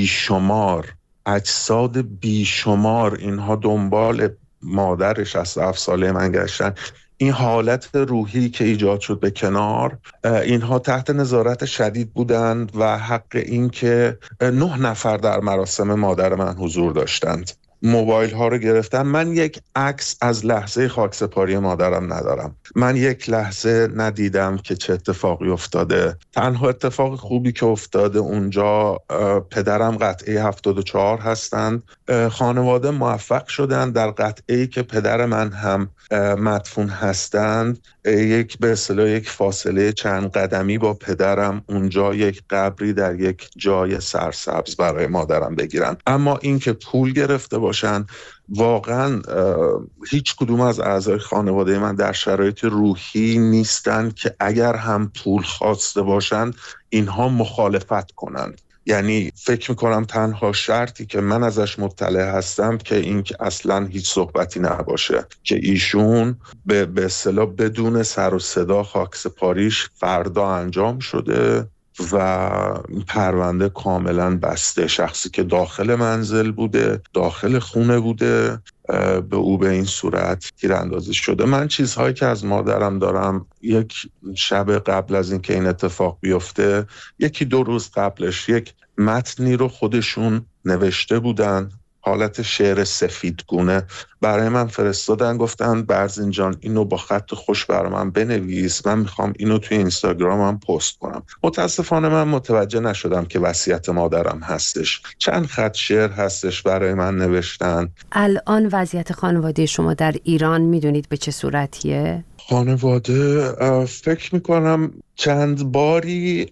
بیشمار اجساد بیشمار اینها دنبال مادر شصت و هفت ساله من گشتن، این حالت روحی که ایجاد شد به کنار، اینها تحت نظارت شدید بودند و حق این که نه نفر در مراسم مادر من حضور داشتند موبایل ها رو گرفتن. من یک عکس از لحظه خاکسپاری مادرم ندارم. من یک لحظه ندیدم که چه اتفاقی افتاده. تنها اتفاق خوبی که افتاده اونجا، پدرم قطعه هفتاد و چهار هستند. خانواده موفق شدن در قطعه‌ای که پدر من هم مدفون هستند، یک به اصطلاح یک فاصله چند قدمی با پدرم اونجا یک قبری در یک جای سرسبز برای مادرم بگیرن. اما این که پول گرفته باشن، واقعا هیچ کدوم از اعضای خانواده من در شرایط روحی نیستن که اگر هم پول خواسته باشن اینها مخالفت کنند. یعنی فکر میکنم تنها شرطی که من ازش مطلع هستم که این که اصلا هیچ صحبتی نباشه، که ایشون به به اصطلاح بدون سر و صدا خاکسپاریش فردا انجام شده و پرونده کاملا بسته. شخصی که داخل منزل بوده، داخل خونه بوده، به او به این صورت تیراندازی شده. من چیزهایی که از مادرم دارم، یک شب قبل از اینکه این اتفاق بیفته، یکی دو روز قبلش یک متنی رو خودشون نوشته بودن، حالت شعر سفیدگونه برای من فرستادن، گفتن برزین جان اینو با خط خوش برای من بنویس، من میخوام اینو توی اینستاگرامم پست کنم. متاسفانه من متوجه نشدم که وصیت مادرم هستش. چند خط شعر هستش برای من نوشتن. الان وضعیت خانواده شما در ایران میدونید به چه صورتیه؟ خانواده فکر میکنم چند باری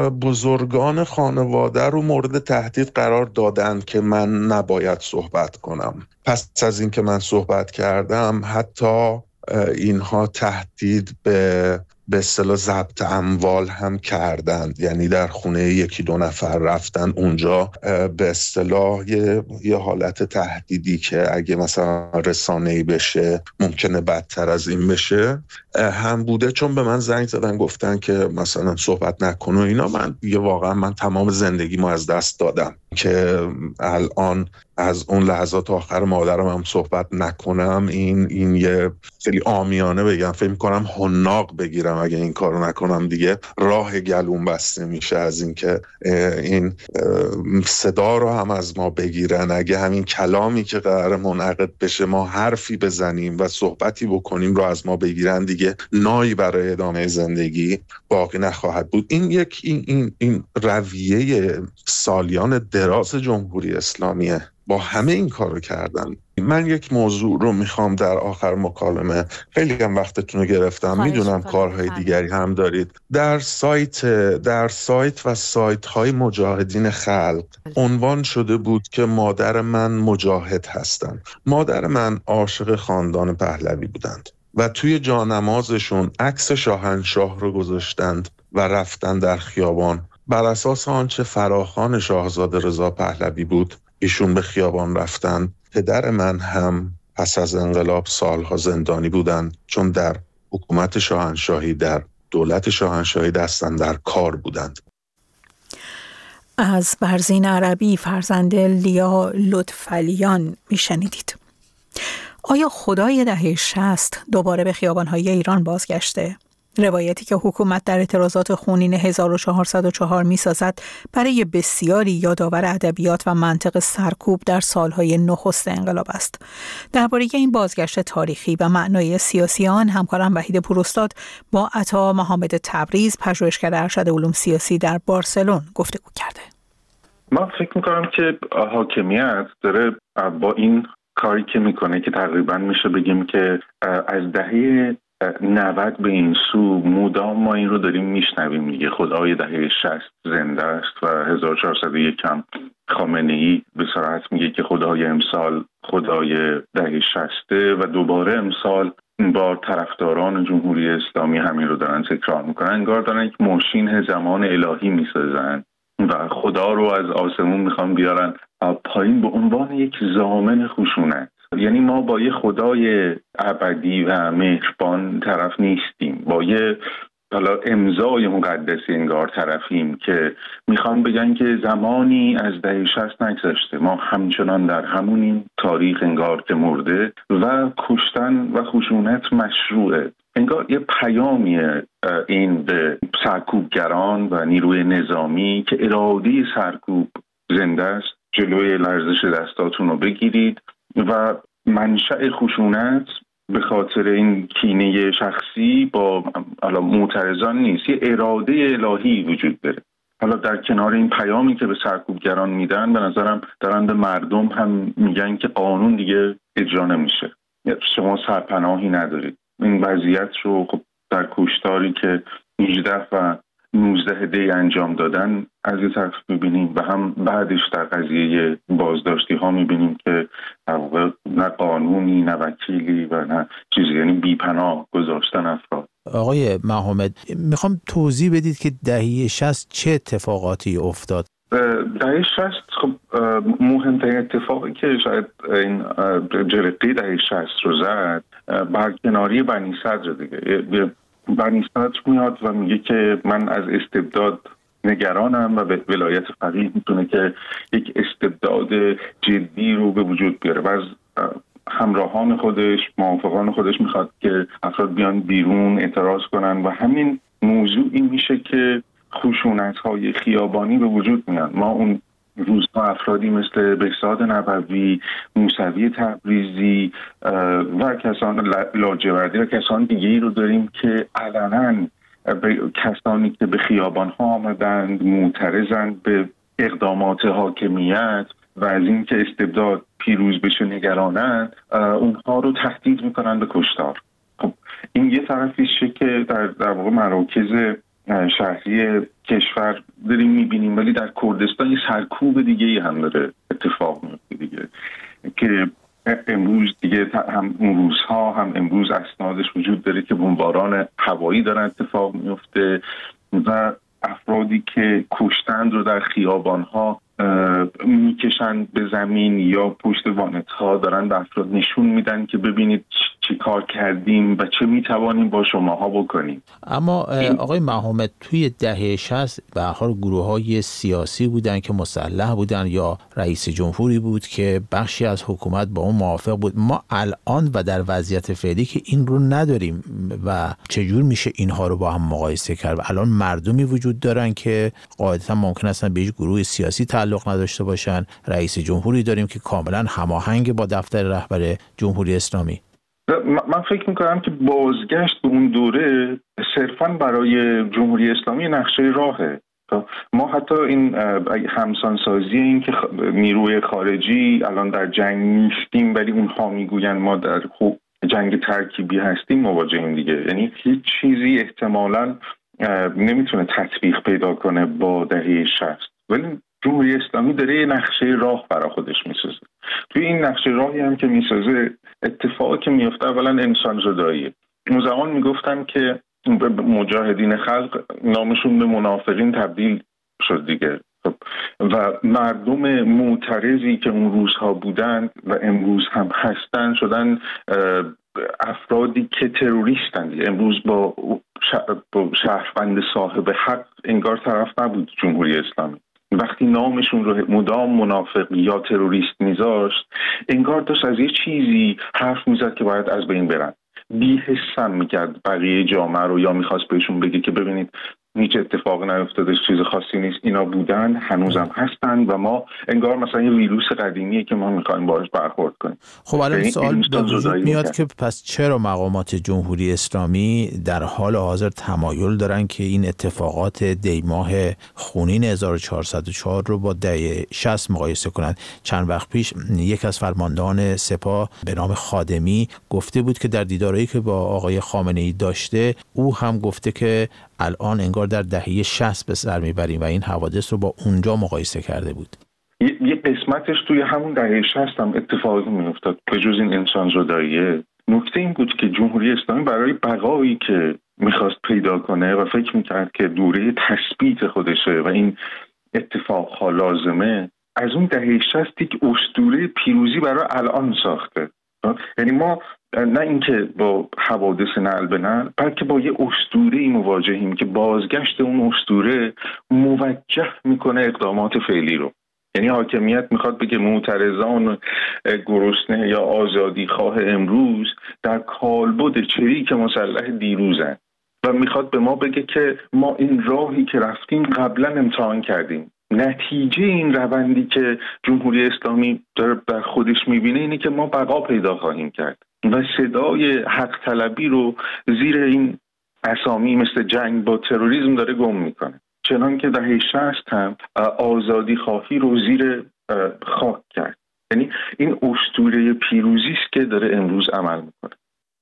بزرگان خانواده رو مورد تهدید قرار دادند که من نباید صحبت کنم. پس از این که من صحبت کردم، حتی اینها تهدید به به اصطلاح ضبط اموال هم کردند. یعنی در خونه یکی دو نفر رفتن اونجا، به اصطلاح یه،, یه حالت تهدیدی که اگه مثلا رسانه‌ای بشه ممکنه بدتر از این بشه هم بوده. چون به من زنگ زدن گفتن که مثلا صحبت نکن و اینا. من دیگه واقعا من تمام زندگیمو از دست دادم که الان از اون لحظات آخر مادرم هم صحبت نکنم، این این یه خیلی عامیانه بگم، فکر می‌کنم حناق بگیرم اگه این کارو نکنم دیگه راه گلوم بسته میشه از اینکه این صدا رو هم از ما بگیرن. اگه همین کلامی که قرار منعقد بشه ما حرفی بزنیم و صحبتی بکنیم رو از ما بگیرن، دیگه نایی برای ادامه زندگی باقی نخواهد بود. این یک این این این رویه سالیان دراز جمهوری اسلامیه. با همه این کارو کردن. من یک موضوع رو میخوام در آخر مکالمه، خیلی هم وقتتون رو گرفتم، میدونم کارهای دیگری هم دارید، در سایت در سایت و سایت های مجاهدین خلق عنوان شده بود که مادر من مجاهد هستند. مادر من عاشق خاندان پهلوی بودند و توی جانمازشون عکس شاهنشاه رو گذاشتند و رفتن در خیابان. بر اساس آنچه فراخوان شاهزاده رضا پهلوی بود ایشون به خیابان رفتن. پدر من هم پس از انقلاب سالها زندانی بودن چون در حکومت شاهنشاهی، در دولت شاهنشاهی دستن در کار بودند. از برزین عربی فرزند لیا لطفعلیان میشنیدید. آیا خدای دهه شصت دوباره به خیابان‌های ایران بازگشته؟ روایتی که حکومت در اعتراضات خونین هزار و چهارصد و چهار می‌سازد برای بسیاری یادآور ادبیات و منطق سرکوب در سالهای نخست انقلاب است. درباره این بازگشت تاریخی و معنای سیاسی آن همکارم وحید پوراستاد با عطا محمد تبریز، پژوهشگر ارشد علوم سیاسی در بارسلون گفتگو کرده. من فکر می‌کنم که حاکمیت داره با این کاری که میکنه که تقریبا میشه بگیم که از دهه نود به این سو مدام ما این رو داریم میشنویم دیگه. خدای دهه شصت زنده است و هزار و چهارصد و یک هم خامنه‌ای به صراحت میگه که خدای امسال خدای دهه شصته و دوباره امسال با طرفداران جمهوری اسلامی همین رو دارن تکرار میکنن. انگار دارن یک ماشین زمان الهی میسازن و خدا رو از آسمون میخوان بیارن پایین به عنوان یک ضامن خشونت. یعنی ما با یه خدای ابدی و مهربان طرف نیستیم، با یه حالا امضای مقدسی انگار طرفیم که میخوان بگن که زمانی از دهه شصت نگذشته، ما همچنان در همونیم، تاریخ انگار که مرده و کشتن و خشونت مشروعه. انگار یه پیامیه این به سرکوبگران و نیروی نظامی که اراده سرکوب زنده است، جلوی لرزش دستاتون رو بگیرید و منشأ خشونت به خاطر این کینه شخصی با حالا معترضان نیست، یه اراده الهی وجود داره. حالا در کنار این پیامی که به سرکوبگران میدن، به نظرم دارن به مردم هم میگن که قانون دیگه اجرا نمیشه، شما سرپناهی ندارید. این وضعیت رو خب در کشتاری که هجده و نوزده دی انجام دادن از یه طرف میبینیم و هم بعدش در قضیه بازداشتی ها میبینیم که در واقع نه قانونی نه وکیلی و نه چیزی، یعنی بی‌پناه گذاشتن افراد. آقای محمد، میخوام توضیح بدید که دهه شصت چه اتفاقاتی افتاد؟ دهه شصت خب مهمترین اتفاقی که شاید این جرقه دهه شصت رو زد برکناری بنی صدر دیگه. بنی صدر میاد و میگه که من از استبداد نگرانم و به ولایت فقیه میتونه که یک استبداد جدی رو به وجود بیاره و از همراهان خودش، موافقان خودش میخواد که افراد بیان بیرون اعتراض کنن و همین موضوع این میشه که خشونت‌های خیابانی به وجود میان. ما اون روزها افرادی مثل بهزاد نبوی، موسوی تبریزی و کسان لاجوردی و کسان دیگه‌ای رو داریم که علناً کسانی که به خیابان‌ها آمدند معترضند به اقدامات حاکمیت و از این که استبداد پیروز بشه نگرانند، اونها رو تهدید میکنن به کشتار. خب این یه طرفیشه که در در واقع مراکز شهری کشور داریم میبینیم، ولی در کردستان یه سرکوب دیگه هم داره اتفاق میفته دیگه که امروز دیگه هم اون روزها هم امروز اسنادش وجود داره که بمباران هوایی داره اتفاق میفته و افرادی که کشتند رو در خیابانها میکشند به زمین یا پشت وانت‌ها دارن به افراد نشون میدن که ببینید چی کار کردیم و چه میتوانیم با شماها بکنیم. اما آقای محمد توی دهه شصت به هر حال گروه‌های سیاسی بودن که مسلح بودن یا رئیس جمهوری بود که بخشی از حکومت با اون موافق بود. ما الان و در وضعیت فعلی که این رو نداریم و چجور میشه اینها رو با هم مقایسه کرد؟ الان مردمی وجود دارن که قاعدتا ممکن است به هیچ گروه سیاسی تعلق نداشته باشن، رئیس جمهوری داریم که کاملا هماهنگ با دفتر رهبر جمهوری اسلامی. من فکر میکنم که بازگشت به اون دوره صرفاً برای جمهوری اسلامی نقشه راهه. ما حتی این همسانسازی این که نیروی خارجی الان در جنگ نیستیم ولی اونها میگوین ما در خوب جنگ ترکیبی هستیم مواجهیم دیگه. یعنی هیچ چیزی احتمالاً نمیتونه تطبیق پیدا کنه با دهه شصت، ولی جمهوری اسلامی داره یه نقشه راه برای خودش میسازه. توی این نقشه راهی هم که میسازه اتفاقی که میفته اولا انسان زداییه. اون زمان میگفتن که مجاهدین خلق نامشون به منافقین تبدیل شد دیگه و مردم معترضی که اون روزها بودن و امروز هم هستن شدن افرادی که تروریستن دیگه. امروز با شهروند صاحب حق انگار طرف نبود جمهوری اسلامی. وقتی نامشون رو مدام منافق یا تروریست میذاشت انگار داشت از یه چیزی حرف میزد که باید از بین برن. بی‌حسم میکرد بقیه جامعه رو یا میخواست بهشون بگه که ببینید هیچ اتفاقی نیفتاده، چیز خاصی نیست، اینا بودن هنوزم هستن و ما انگار مثلا یه ویروس قدیمیه که ما میخوایم باهاش برخورد کنیم. خب الان سوال به وجود میاد که پس چرا مقامات جمهوری اسلامی در حال حاضر تمایل دارن که این اتفاقات دیماه خونین هزار و چهارصد و چهار رو با دهه شصت مقایسه کنند؟ چند وقت پیش یک از فرماندهان سپاه به نام خادمی گفته بود که در دیداری که با آقای خامنه‌ای داشته او هم گفته که الان انگار در دهه شصت به سر میبریم و این حوادث رو با اونجا مقایسه کرده بود. یه قسمتش توی همون دهه شصت هم اتفاقی میافتاد. به جز این انسان زداییه نکته این بود که جمهوری اسلامی برای بقایی که میخواست پیدا کنه و فکر میکرد که دوره تثبیت خودشه و این اتفاقها لازمه، از اون دهه شصت یک اسطوره پیروزی برای الان ساخته. یعنی ما نه اینکه با حوادث نعل به نعل بلکه با یه اسطوره‌ای مواجهیم که بازگشت اون اسطوره موجه میکنه اقدامات فعلی رو. یعنی حاکمیت میخواد بگه معترضان گرسنه یا آزادی خواه امروز در کالبد چریک مسلح دیروزن و میخواد به ما بگه که ما این راهی که رفتیم قبلا امتحان کردیم. نتیجه این روندی که جمهوری اسلامی داره در خودش میبینه اینه که ما بقا پیدا خواهیم کرد و صدای حق طلبی رو زیر این اسامی مثل جنگ با تروریسم داره گم میکنه. چنان که دهه شصت هم آزادی خواهی رو زیر خاک کرد. یعنی این اسطوره پیروزی است که داره امروز عمل میکنه.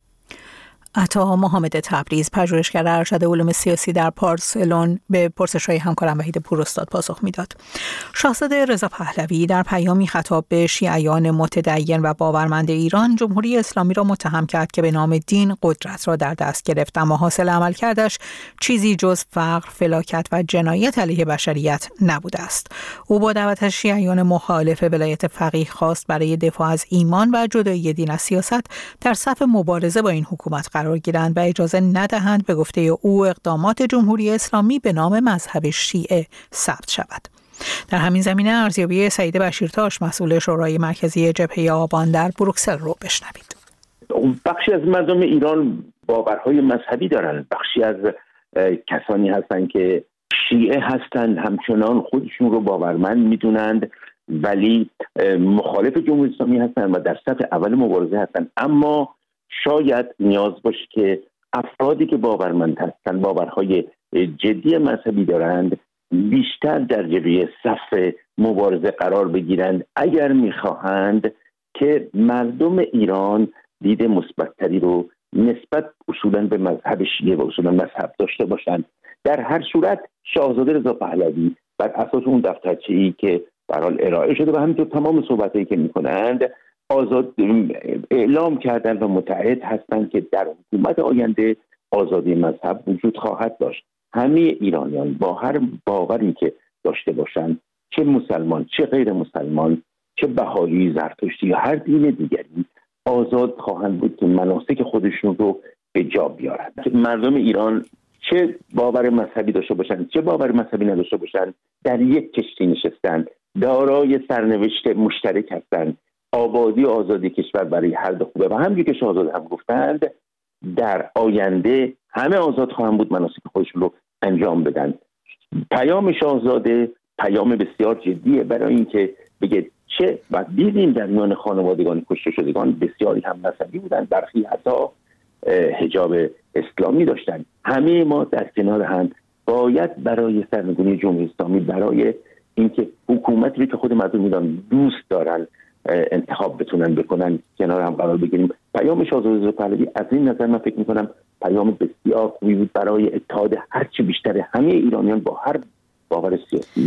عطا محمد تبریز، پژوهشگر ارشد علوم سیاسی در بارسلون، به پرسش‌های همکارم وحید پوراستاد پاسخ میداد. شاهزاده رضا پهلوی در پیامی خطاب به شیعیان متدین و باورمند ایران جمهوری اسلامی را متهم کرد که به نام دین قدرت را در دست گرفت، اما حاصل عملکردش چیزی جز فقر، فلاکت و جنایت علیه بشریت نبوده است. او با دعوت از شیعیان مخالف ولایت فقیه خواست برای دفاع از ایمان و جدایی دین از سیاست در صف مبارزه با این حکومت قرار گیرند و اجازه ندهند به گفته او اقدامات جمهوری اسلامی به نام مذهب شیعه ثبت شود. در همین زمینه ارزیابی سعید بشیرتاش، مسئول شورای مرکزی جبهه آبان در بروکسل رو بشنوید. بخشی از مردم ایران باورهای مذهبی دارند، بخشی از کسانی هستند که شیعه هستند، همچنان خودشون رو باورمند میدونند ولی مخالف جمهوری اسلامی هستند و در صف اول مبارزه هستند. اما شاید نیاز باشه که افرادی که باورمند هستند، باورهای جدی مذهبی دارند، بیشتر در جبهه صف مبارزه قرار بگیرند اگر میخواهند که مردم ایران دید مثبت‌تری رو نسبت اصولاً به مذهب شیعه و اصولاً مذهب داشته باشند. در هر صورت شاهزاده رضا پهلوی بر اساس اون دفترچه‌ای که به هر حال ارائه شده و همینطور تمام صحبتایی که میکنند آزاد اعلام کردن و متعهد هستند که در حکومت آینده آزادی مذهب وجود خواهد داشت. همه ایرانیان با هر باوری که داشته باشند، چه مسلمان چه غیر مسلمان، چه بهایی، زرتشتی یا هر دین دیگری، آزاد خواهند بود که مناسک خودشون رو به جا بیارند. مردم ایران چه باور مذهبی داشته باشند چه باور مذهبی نداشته باشند در یک کشتی نشستند، دارای سرنوشت مشترک هستند. آبادی و آزادی کشور برای هر دو خوبه و همونجوری که شاهزاده هم گفتند در آینده همه آزاد خواهند بود مناسک خودشون رو انجام بدن. پیام شاهزاده پیام بسیار جدیه برای اینکه بگه چه و دیدیم در میان خانوادگان کشته شدگان بسیاری هم مذهبی بودن، برخی حتی حجاب اسلامی داشتن. همه ما در کنار هم باید برای سرنگونی جمهوری اسلامی، برای اینکه حکومتی رو که خود مردم ایران دوست دارن انتخاب بتونن بکنن کنار هم قرار بگیریم. پیام شاهزاده رضا پهلوی از این نظر من فکر میکنم پیام بسیار خوبی بود برای اتحاد هرچی بیشتر همه ایرانیان با هر باور سیاسی.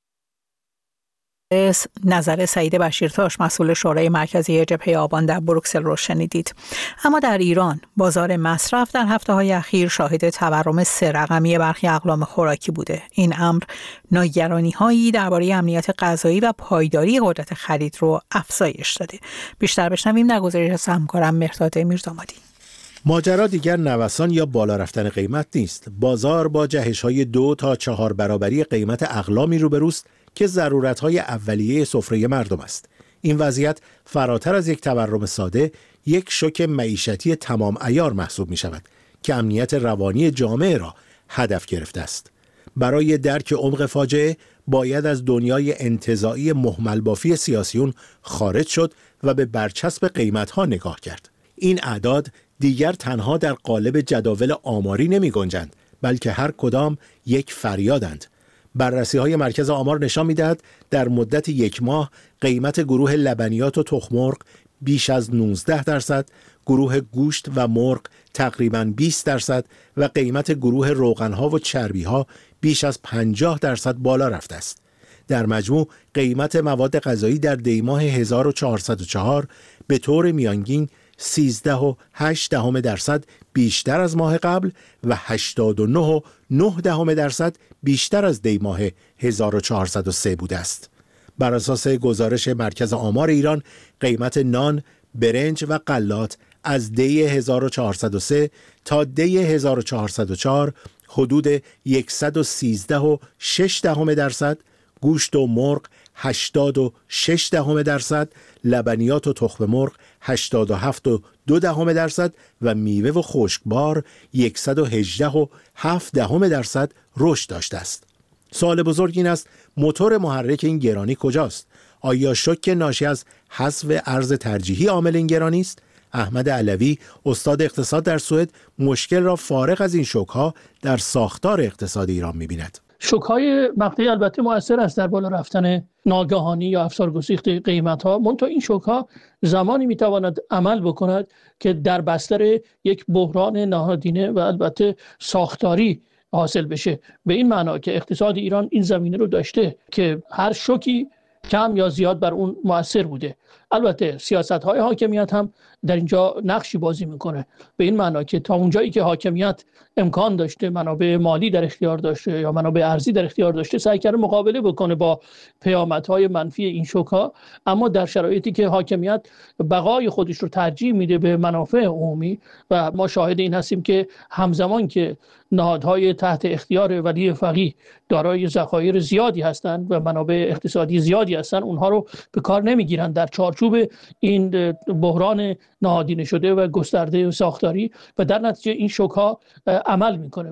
نظر سعید بشیرتاش مسئول شورای مرکزی جبهه آبان در بروکسل رو شنیدید. اما در ایران بازار مصرف در هفته‌های اخیر شاهد تورم سه رقمی برخی اقلام خوراکی بوده. این امر ناگرانی‌هایی درباره امنیت غذایی و پایداری قدرت خرید رو افزایش داده. بیشتر بشنویم در گزارش از همکارم مهرداد میرزامادی. ماجرا دیگر نوسان یا بالا رفتن قیمت نیست. بازار با جهش‌های دو تا چهار برابری قیمت اقلامی روبروست که ضرورت‌های اولیه سفره مردم است. این وضعیت فراتر از یک تورم ساده، یک شوک معیشتی تمام عیار محسوب می‌شود که امنیت روانی جامعه را هدف گرفته است. برای درک عمق فاجعه باید از دنیای انتزاعی مهمل بافی سیاسیون خارج شد و به برچسب قیمت‌ها نگاه کرد. این اعداد دیگر تنها در قالب جداول آماری نمی‌گنجند، بلکه هر کدام یک فریادند. بررسی‌های مرکز آمار نشان می‌دهد در مدت یک ماه قیمت گروه لبنیات و تخم‌مرغ بیش از نوزده درصد، گروه گوشت و مرغ تقریباً بیست درصد و قیمت گروه روغن‌ها و چربی‌ها بیش از پنجاه درصد بالا رفته است. در مجموع قیمت مواد غذایی در دیماه هزار و چهارصد و چهار به طور میانگین سیزده و هشت دهم درصد بیشتر از ماه قبل و هشتاد و نه و نه دهم درصد بیشتر از دی ماه هزار و چهارصد و سه بوده است. بر اساس گزارش مرکز آمار ایران قیمت نان، برنج و غلات از دی هزار و چهارصد و سه تا دی هزار و چهارصد و چهار حدود صد و سیزده و شش دهم درصد، گوشت و مرغ هشتاد و شش دهم درصد، لبنیات و تخم مرغ هشتاد و هفت و دو دهم درصد و میوه و خشکبار صد و هجده و هفت دهم درصد رشد داشته است. سوال بزرگ این است موتور محرک این گرانی کجاست؟ آیا شوک ناشی از حذف ارز ترجیحی عامل این گرانی است؟ احمد علوی استاد اقتصاد در سوئد مشکل را فارغ از این شوک‌ها در ساختار اقتصاد ایران می‌بیند. شوک‌های مقطعی البته مؤثر است در بالا رفتن ناگهانی یا افزار گسیخته قیمت‌ها، منتها این شوک‌ها زمانی می‌تواند عمل بکند که در بستر یک بحران نهادینه و البته ساختاری حاصل بشه، به این معنا که اقتصاد ایران این زمینه رو داشته که هر شوکی کم یا زیاد بر اون مؤثر بوده. البته سیاست‌های حاکمیت هم در اینجا نقشی بازی میکنه، به این معنا که تا اونجایی که حاکمیت امکان داشته، منابع مالی در اختیار داشته یا منابع ارزی در اختیار داشته، سعی کرده مقابله بکنه با پیامدهای منفی این شوک‌ها، اما در شرایطی که حاکمیت بقای خودش رو ترجیح میده به منافع عمومی و ما شاهد این هستیم که همزمان که نهادهای تحت اختیار ولی فقیه دارای ذخایر زیادی هستند و منابع اقتصادی زیادی هستند، اونها رو به کار نمیگیرند در چارچوب این بحران نهادینه شده و گسترده و ساختاری و در نتیجه این شوک‌ها عمل میکنه.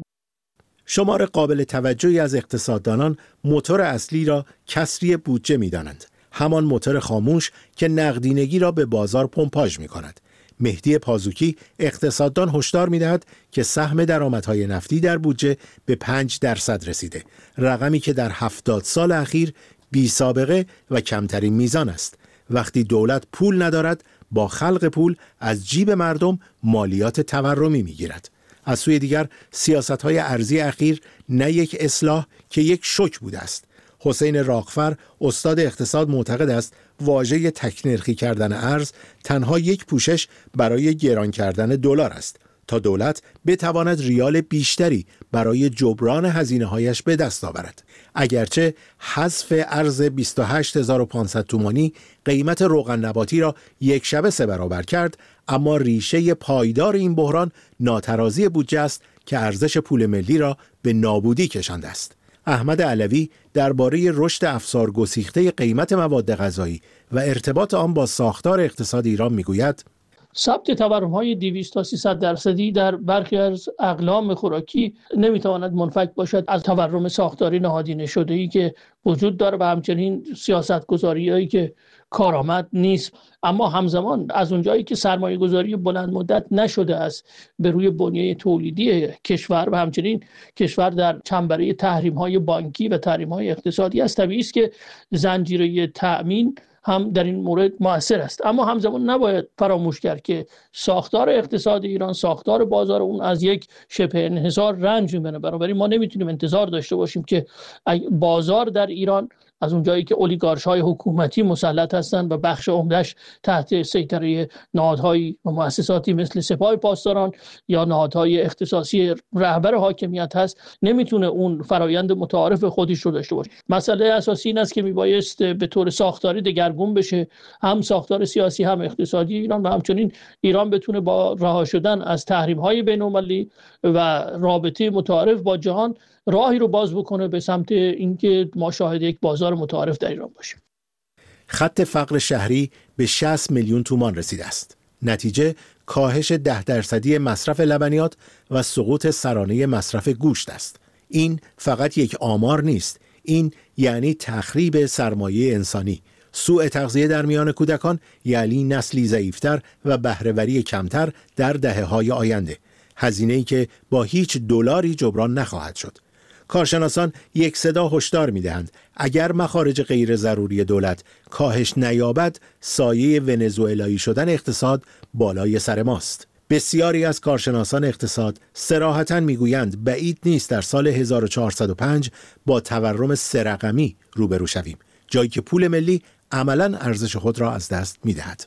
شمار قابل توجهی از اقتصاددانان موتور اصلی را کسری بودجه می‌دانند، همان موتور خاموش که نقدینگی را به بازار پمپاژ می‌کند. مهدی پازوکی اقتصاددان هشدار می‌دهد که سهم درآمدهای نفتی در بودجه به پنج درصد رسیده، رقمی که در هفتاد سال اخیر بی سابقه و کمترین میزان است. وقتی دولت پول ندارد با خلق پول از جیب مردم مالیات تورمی می‌گیرد. از سوی دیگر سیاست‌های ارزی اخیر نه یک اصلاح که یک شوک بوده است. حسین راغفر استاد اقتصاد معتقد است واژه تک‌نرخی کردن ارز تنها یک پوشش برای گران کردن دلار است. تا دولت بتواند ریال بیشتری برای جبران هزینه‌هایش به دست آورد. اگرچه حذف ارز بیست و هشت هزار و پانصد تومانی قیمت روغن نباتی را یک شبه سه برابر کرد، اما ریشه پایدار این بحران ناترازی بودجه است که ارزش پول ملی را به نابودی کشانده است. احمد علوی درباره رشد افسار گسیخته قیمت مواد غذایی و ارتباط آن با ساختار اقتصاد ایران میگوید: ثبت تورم‌های دویست تا سیصد درصدی در برخی از اقلام خوراکی نمیتواند منفک باشد از تورم ساختاری نهادینه شده‌ای که وجود داره و همچنین سیاست‌گذاری‌هایی که کارآمد نیست. اما همزمان از اونجایی که سرمایه‌گذاری بلند مدت نشده است به روی بنیه تولیدی کشور و همچنین کشور در چنبره تحریم‌های بانکی و تحریم‌های اقتصادی است، طبیعی است که زنجیره تأمین هم در این مورد مؤثر است. اما همزمان نباید فراموش کرد که ساختار اقتصاد ایران، ساختار بازار اون از یک شبه انحصار رنج می‌بره. بنابراین ما نمیتونیم انتظار داشته باشیم که بازار در ایران از اونجایی که اولیگارش‌های حکومتی مسلط هستند و بخش عمده‌اش تحت سیطره نهادهای و مؤسساتی مثل سپاه پاسداران یا نهادهای اختصاصی رهبر حاکمیت هست، نمیتونه اون فرایند متعارف خودش رو داشته باشه. مسئله اساسی این است که میبایست به طور ساختاری دگرگون بشه، هم ساختار سیاسی هم اقتصادی ایران، و همچنین ایران بتونه با رها شدن از تحریم‌های بین‌المللی و رابطه متعارف با جهان راهی رو باز بکنه به سمت اینکه ما شاهد یک بازار متعارف در ایران باشیم. خط فقر شهری به شصت میلیون تومان رسیده است. نتیجه کاهش ده درصدی مصرف لبنیات و سقوط سرانه مصرف گوشت است. این فقط یک آمار نیست، این یعنی تخریب سرمایه انسانی. سوء تغذیه در میان کودکان یعنی نسلی ضعیفتر و بهره‌وری کمتر در دهه‌های آینده، هزینه‌ای که با هیچ دلاری جبران نخواهد شد. کارشناسان یک صدا هشدار می‌دهند اگر مخارج غیر ضروری دولت کاهش نیابد، سایه ونزوئلایی شدن اقتصاد بالای سر ماست. بسیاری از کارشناسان اقتصاد صراحتاً میگویند بعید نیست در سال هزار و چهارصد و پنج با تورم سه رقمی روبرو شویم، جایی که پول ملی عملاً ارزش خود را از دست می‌دهد.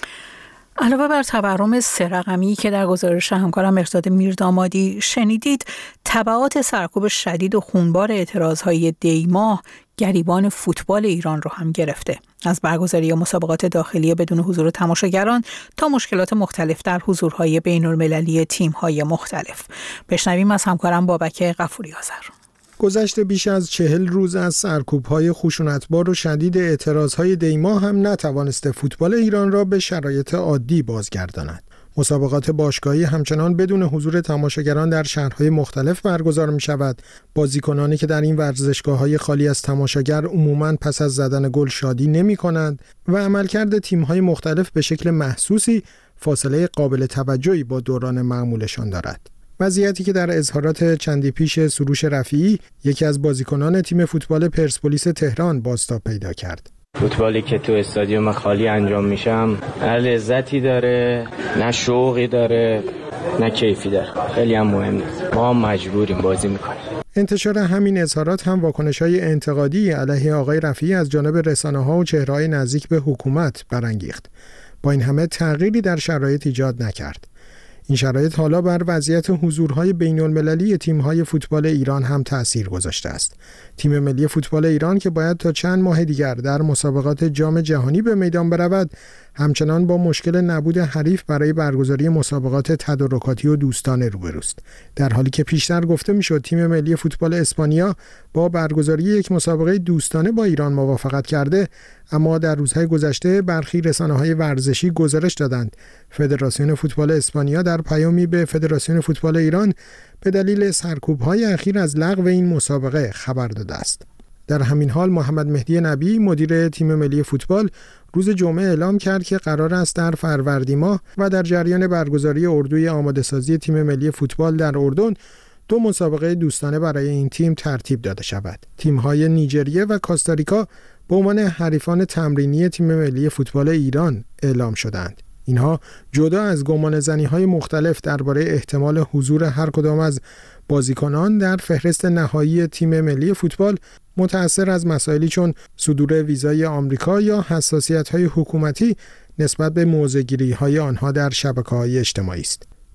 علاوه بر تورم سه رقمی که در گزارش همکارم مهرداد میردامادی شنیدید، تبعات سرکوب شدید و خونبار اعتراضهای دیماه گریبان فوتبال ایران رو هم گرفته. از برگزاری مسابقات داخلی بدون حضور تماشاگران تا مشکلات مختلف در حضورهای بین‌المللی تیم‌های مختلف. بشنویم از همکارم بابک غفوری آذر. گذشته بیش از چهل روز از سرکوب‌های خشونتبار و شدید اعتراضهای دیما هم نتوانسته فوتبال ایران را به شرایط عادی بازگرداند. مسابقات باشگاهی همچنان بدون حضور تماشاگران در شهرهای مختلف برگزار می شود. بازیکنانی که در این ورزشگاه‌های خالی از تماشاگر عموماً پس از زدن گل شادی نمی کنند و عملکرد تیم‌های مختلف به شکل محسوسی فاصله قابل توجهی با دوران معمولشان دارد. وضعیتی که در اظهارات چندی پیش سروش رفیعی، یکی از بازیکنان تیم فوتبال پرسپولیس تهران، بازتاب پیدا کرد. فوتبالی که تو استادیوم خالی انجام میشم نه لذتی داره، نه شوقی داره، نه کیفی داره. خیلی هم مهمه. ما هم مجبوریم بازی میکنیم. انتشار همین اظهارات هم واکنش‌های انتقادی علیه آقای رفیعی از جانب رسانه‌ها و چهره‌های نزدیک به حکومت برانگیخت. با این همه تغییری در شرایط ایجاد نکرد. این شرایط حالا بر وضعیت حضورهای بین‌المللی تیم‌های فوتبال ایران هم تأثیر گذاشته است. تیم ملی فوتبال ایران که باید تا چند ماه دیگر در مسابقات جام جهانی به میدان برود، همچنان با مشکل نبود حریف برای برگزاری مسابقات تدارکاتی و دوستانه روبروست. در حالی که پیشتر گفته میشد تیم ملی فوتبال اسپانیا با برگزاری یک مسابقه دوستانه با ایران موافقت کرده، اما در روزهای گذشته برخی رسانه‌های ورزشی گزارش دادند فدراسیون فوتبال اسپانیا در پیامی به فدراسیون فوتبال ایران به دلیل سرکوب‌های اخیر از لغو این مسابقه خبر داده است. در همین حال محمد مهدی نبی مدیر تیم ملی فوتبال روز جمعه اعلام کرد که قرار است در فروردین ماه و در جریان برگزاری اردوی آماده‌سازی تیم ملی فوتبال در اردن دو مسابقه دوستانه برای این تیم ترتیب داده شود. تیم‌های نیجریه و کاستاریکا به عنوان حریفان تمرینی تیم ملی فوتبال ایران اعلام شدند. اینها جدا از گمانه‌زنی‌های مختلف درباره احتمال حضور هر کدام از بازیکنان در فهرست نهایی تیم ملی فوتبال متأثر از مسائلی چون صدور ویزای آمریکا یا حساسیت‌های حکومتی نسبت به موضع‌گیری‌های آنها در شبکه‌های اجتماعی است.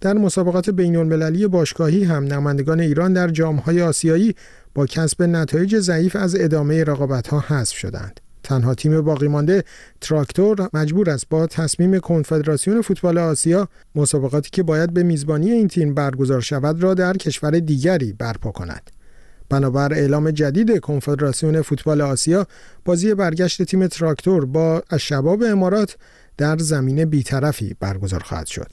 در مسابقات بین‌المللی باشگاهی هم نمایندگان ایران در جام‌های آسیایی با کسب نتایج ضعیف از ادامه رقابت‌ها حذف شدند. تنها تیم باقی مانده تراکتور مجبور است با تصمیم کنفدراسیون فوتبال آسیا مسابقاتی که باید به میزبانی این تیم برگزار شود را در کشور دیگری برپا کند. بنابر اعلام جدید کنفدراسیون فوتبال آسیا، بازی برگشت تیم تراکتور با الشباب امارات در زمین بی‌طرفی برگزار خواهد شد.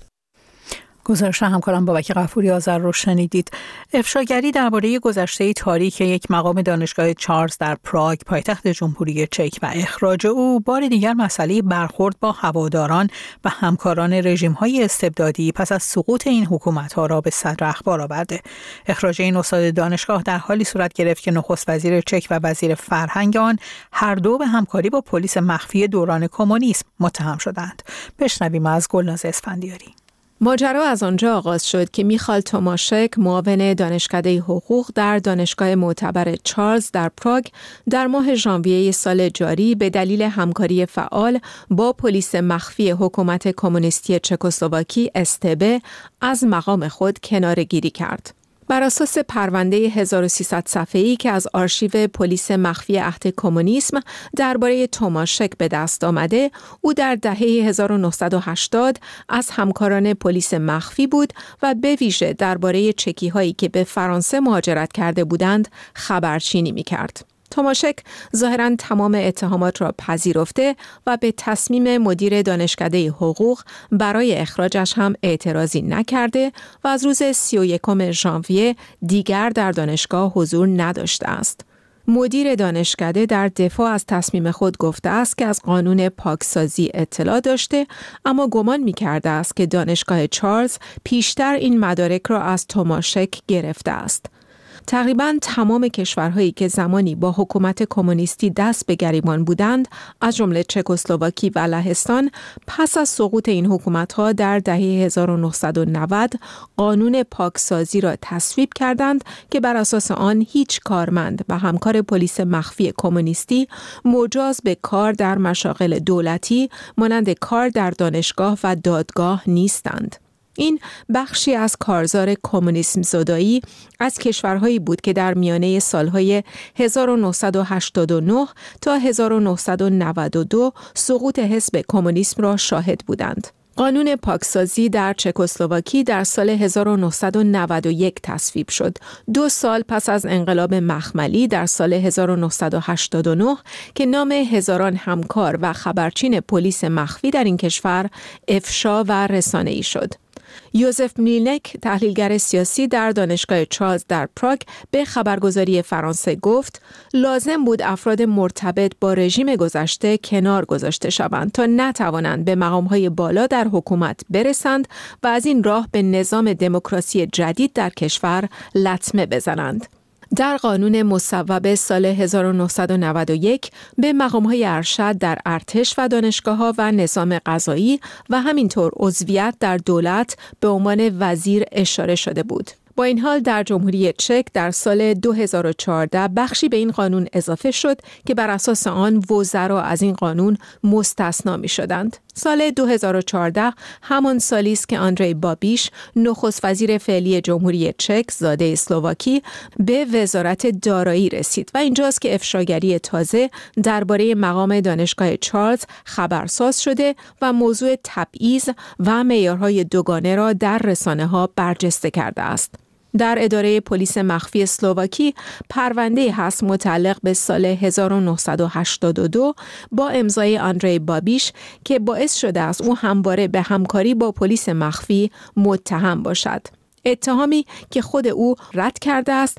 گزارش همکارم بابک غفوری آذر رو شنیدید. افشاگری درباره گذشته تاریک یک مقام دانشگاه چارلز در پراگ پایتخت جمهوری چک و اخراج او بار دیگر مسئله برخورد با هواداران و همکاران رژیم‌های استبدادی پس از سقوط این حکومت‌ها را به صدر اخبار آورده. اخراج این استاد دانشگاه در حالی صورت گرفت که نخست وزیر چک و وزیر فرهنگ آن هر دو به همکاری با پلیس مخفی دوران کمونیسم متهم شدند. بشنویم از گلناز اسفندیاری. ماجرا از آنجا آغاز شد که میخال توماشک، معاون دانشکده حقوق در دانشگاه معتبر چارلز در پراگ، در ماه ژانویه سال جاری به دلیل همکاری فعال با پلیس مخفی حکومت کمونیستی چکسلواکی استبه از مقام خود کناره‌گیری کرد. بر اساس پرونده هزار و سیصد صفحه‌ای که از آرشیو پلیس مخفی عهد کمونیسم درباره توماشک به دست آمده، او در دهه هزار و نهصد و هشتاد از همکاران پلیس مخفی بود و به ویژه درباره چکی‌هایی که به فرانسه مهاجرت کرده بودند خبرچینی می‌کرد. توماشک ظاهراً تمام اتهامات را پذیرفته و به تصمیم مدیر دانشکده حقوق برای اخراجش هم اعتراضی نکرده و از روز سی و یکم ژانویه دیگر در دانشگاه حضور نداشته است. مدیر دانشکده در دفاع از تصمیم خود گفته است که از قانون پاکسازی اطلاع داشته، اما گمان می‌کرده است که دانشگاه چارلز پیشتر این مدارک را از توماشک گرفته است. تقریباً تمام کشورهایی که زمانی با حکومت کمونیستی دست به گریبان بودند، از جمله چکسلواکی و لهستان، پس از سقوط این حکومت‌ها در دهه هزار و نهصد و نود قانون پاکسازی را تصویب کردند که بر اساس آن هیچ کارمند و همکار پلیس مخفی کمونیستی مجاز به کار در مشاغل دولتی مانند کار در دانشگاه و دادگاه نیستند. این بخشی از کارزار کمونیسم زدایی از کشورهایی بود که در میانه سالهای هزار و نهصد و هشتاد و نه تا هزار و نهصد و نود و دو سقوط حزب کمونیسم را شاهد بودند. قانون پاکسازی در چکسلواکی در سال هزار و نهصد و نود و یک تصویب شد. دو سال پس از انقلاب مخملی در سال هزار و نهصد و هشتاد و نه که نام هزاران همکار و خبرچین پلیس مخفی در این کشور افشا و رسانه‌ای شد. یوزف میلنک، تحلیلگر سیاسی در دانشگاه چارلز در پراگ، به خبرگزاری فرانسه گفت لازم بود افراد مرتبط با رژیم گذشته کنار گذاشته شوند تا نتوانند به مقام‌های بالا در حکومت برسند و از این راه به نظام دموکراسی جدید در کشور لطمه بزنند. در قانون مصوب سال هزار و نهصد و نود و یک به مقام‌های ارشد در ارتش و دانشگاه‌ها و نظام قضایی و همینطور عضویت در دولت به عنوان وزیر اشاره شده بود. با این حال در جمهوری چک در سال دو هزار و چهارده بخشی به این قانون اضافه شد که بر اساس آن وزرا از این قانون مستثنا می شدند. سال دو هزار و چهارده همان سالی است که آندری بابیش، نخست وزیر فعلی جمهوری چک زاده اسلواکی، به وزارت دارایی رسید و اینجاست که افشاگری تازه درباره مقام دانشگاه چارلز خبرساز شده و موضوع تبعیض و معیارهای دوگانه را در رسانه‌ها برجسته کرده است. در اداره پلیس مخفی اسلواکی پرونده هست متعلق به سال هزار و نهصد و هشتاد و دو با امضای آندری بابیش که باعث شده است او همواره به همکاری با پلیس مخفی متهم باشد. اتهامی که خود او رد کرده است.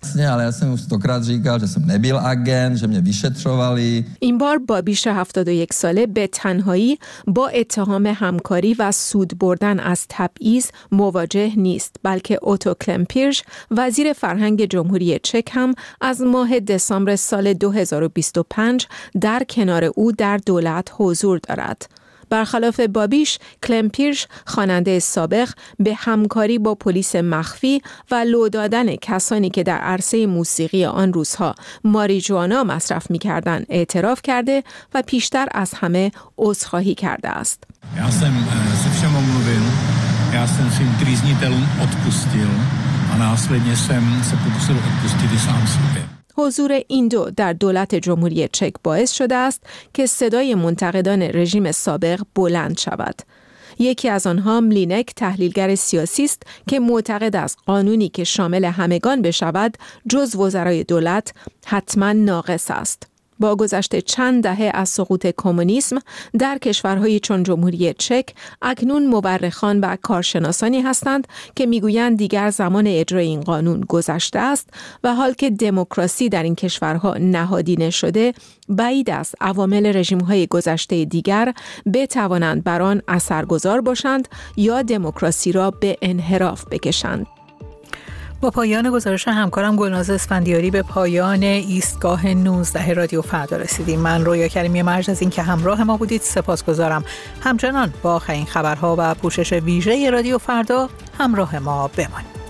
این بار بابیش هفتاد و یک ساله به تنهایی با اتهام همکاری و سود بردن از تبعیض مواجه نیست، بلکه اوتو کلمپیرش، وزیر فرهنگ جمهوری چک، هم از ماه دسامبر سال دو هزار و بیست و پنج در کنار او در دولت حضور دارد. برخلاف بابیش، کلمپیرش، خواننده سابق، به همکاری با پلیس مخفی و لو دادن کسانی که در عرصه موسیقی آن روزها ماریجوانا مصرف می‌کردند اعتراف کرده و پیشتر از همه عذرخواهی کرده است. já jsem svým trýznitelům odpustil a následně jsem se pokusil odpustit i sám sobě. حضور این دو در دولت جمهوری چک باعث شده است که صدای منتقدان رژیم سابق بلند شود. یکی از آنها ملینک تحلیلگر سیاسی است که معتقد است قانونی که شامل همگان بشود جز وزرای دولت حتما ناقص است. با گذشت چند دهه از سقوط کمونیسم در کشورهای چون جمهوری چک اکنون مورخان و کارشناسانی هستند که میگویند دیگر زمان اجرای این قانون گذشته است و حال که دموکراسی در این کشورها نهادینه شده بعید است عوامل رژیم‌های گذشته دیگر بتوانند بر آن اثرگذار باشند یا دموکراسی را به انحراف بکشند. با پایان گزارش همکارم گلناز اسفندیاری به پایان ایستگاه نوزده رادیو فردا رسیدیم. من رویا کریمی مرج از این که همراه ما بودید سپاسگزارم. همچنان با آخرین خبرها و پوشش ویژه رادیو فردا همراه ما بمانید.